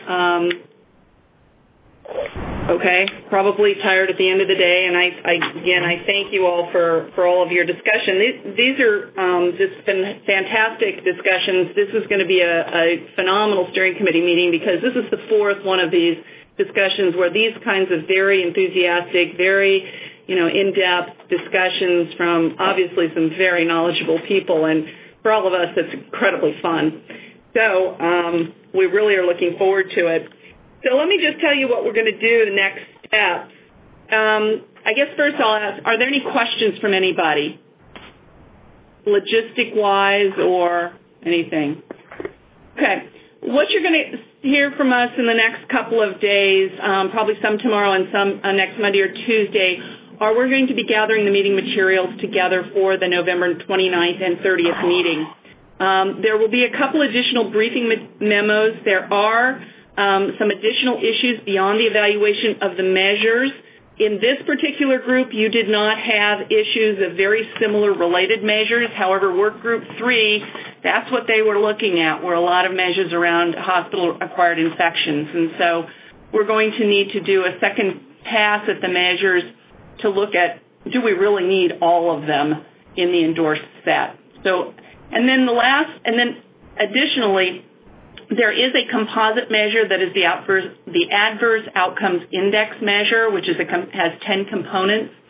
Okay, probably tired at the end of the day, and I thank you all for all of your discussion. These are just been fantastic discussions. This is going to be a phenomenal steering committee meeting, because this is the 4th one of these discussions where these kinds of very enthusiastic, very in-depth discussions from obviously some very knowledgeable people, and for all of us, it's incredibly fun. So we really are looking forward to it. So let me just tell you what we're going to do the next step. I guess first I'll ask, are there any questions from anybody, logistic-wise or anything? Okay. What you're going to hear from us in the next couple of days, probably some tomorrow and some next Monday or Tuesday, we're going to be gathering the meeting materials together for the November 29th and 30th meeting. There will be a couple additional briefing memos. There are some additional issues beyond the evaluation of the measures. In this particular group, you did not have issues of very similar related measures. However, work group 3, that's what they were looking at, were a lot of measures around hospital-acquired infections. And so we're going to need to do a second pass at the measures to look at, do we really need all of them in the endorsed set? So, and then additionally, there is a composite measure that is the Adverse Outcomes Index measure, which has 10 components.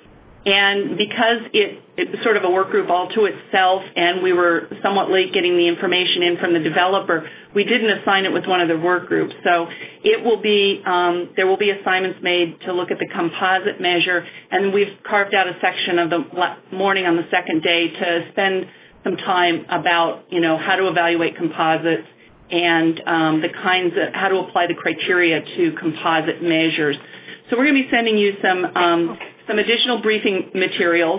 And because it was sort of a work group all to itself, and we were somewhat late getting the information in from the developer, we didn't assign it with one of the work groups. So it will be there will be assignments made to look at the composite measure, and we've carved out a section of the morning on the second day to spend some time about how to evaluate composites and the kinds of how to apply the criteria to composite measures. So we're going to be sending you some additional briefing materials.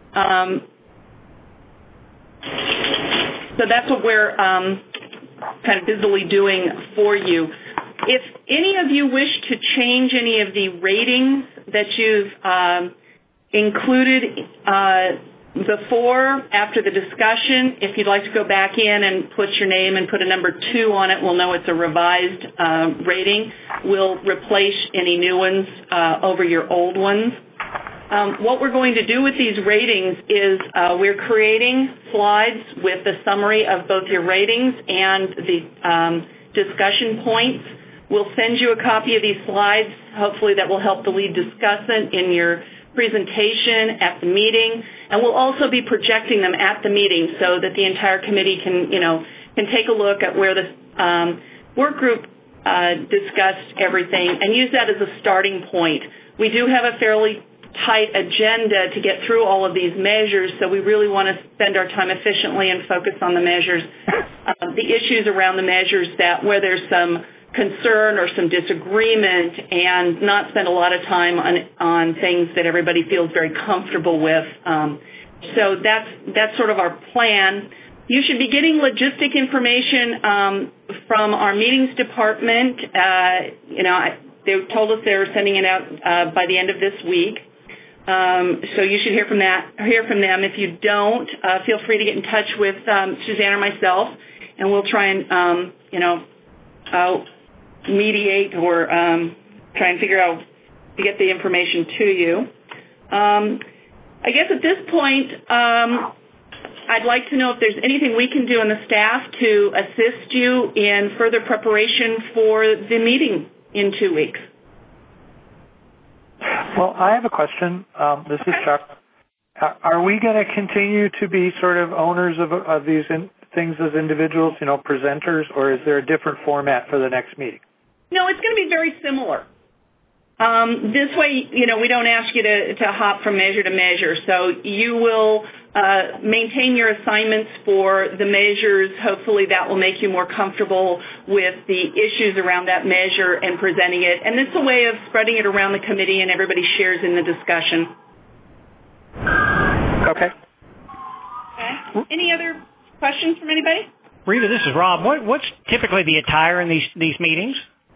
So that's what we're kind of busily doing for you. If any of you wish to change any of the ratings that you've included before, after the discussion, if you'd like to go back in and put your name and put a number 2 on it, we'll know it's a revised rating. We'll replace any new ones over your old ones. What we're going to do with these ratings is we're creating slides with the summary of both your ratings and the discussion points. We'll send you a copy of these slides, hopefully that will help the lead discussant in your presentation at the meeting, and we'll also be projecting them at the meeting so that the entire committee can take a look at where the work group discussed everything and use that as a starting point. We do have a fairly tight agenda to get through all of these measures, so we really want to spend our time efficiently and focus on the measures, the issues around the measures that where there's some concern or some disagreement, and not spend a lot of time on things that everybody feels very comfortable with. So that's sort of our plan. You should be getting logistic information from our meetings department. They told us they were sending it out by the end of this week. So you should hear from them. If you don't, feel free to get in touch with Suzanne or myself, and we'll try and mediate or try and figure out to get the information to you. I guess at this point, I'd like to know if there's anything we can do on the staff to assist you in further preparation for the meeting in 2 weeks. Well, I have a question. This is Chuck. Are we going to continue to be sort of owners of these things as individuals, presenters, or is there a different format for the next meeting? No, it's going to be very similar. This way, we don't ask you to hop from measure to measure. So you will maintain your assignments for the measures. Hopefully that will make you more comfortable with the issues around that measure and presenting it. And it's a way of spreading it around the committee and everybody shares in the discussion. Okay. Any other questions from anybody? Rita, this is Rob. What's typically the attire in these meetings?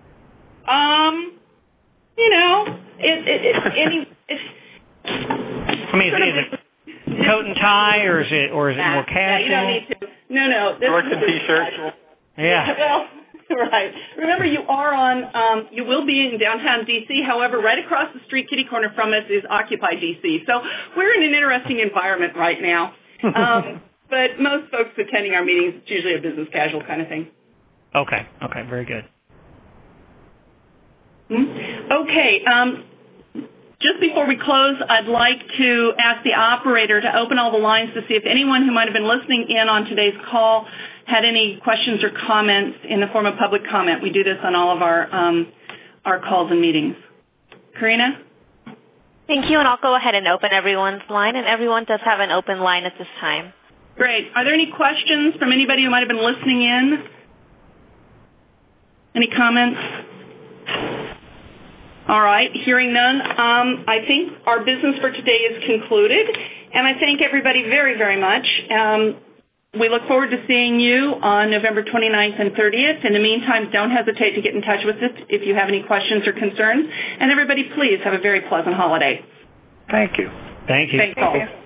Is it coat and tie, or is it more casual? Yeah, you don't need to. No. Shorts and t-shirts. Yeah. Well, right. Remember, you will be in downtown D.C. However, right across the street, kitty corner from us, is Occupy D.C. So we're in an interesting environment right now. But most folks attending our meetings, it's usually a business casual kind of thing. Okay, very good. Okay. Just before we close, I'd like to ask the operator to open all the lines to see if anyone who might have been listening in on today's call had any questions or comments in the form of public comment. We do this on all of our calls and meetings. Karina? Thank you, and I'll go ahead and open everyone's line, and everyone does have an open line at this time. Great. Are there any questions from anybody who might have been listening in? Any comments? All right. Hearing none, I think our business for today is concluded, and I thank everybody very, very much. We look forward to seeing you on November 29th and 30th. In the meantime, don't hesitate to get in touch with us if you have any questions or concerns. And everybody, please have a very pleasant holiday. Thank you. Thank you. Thank you.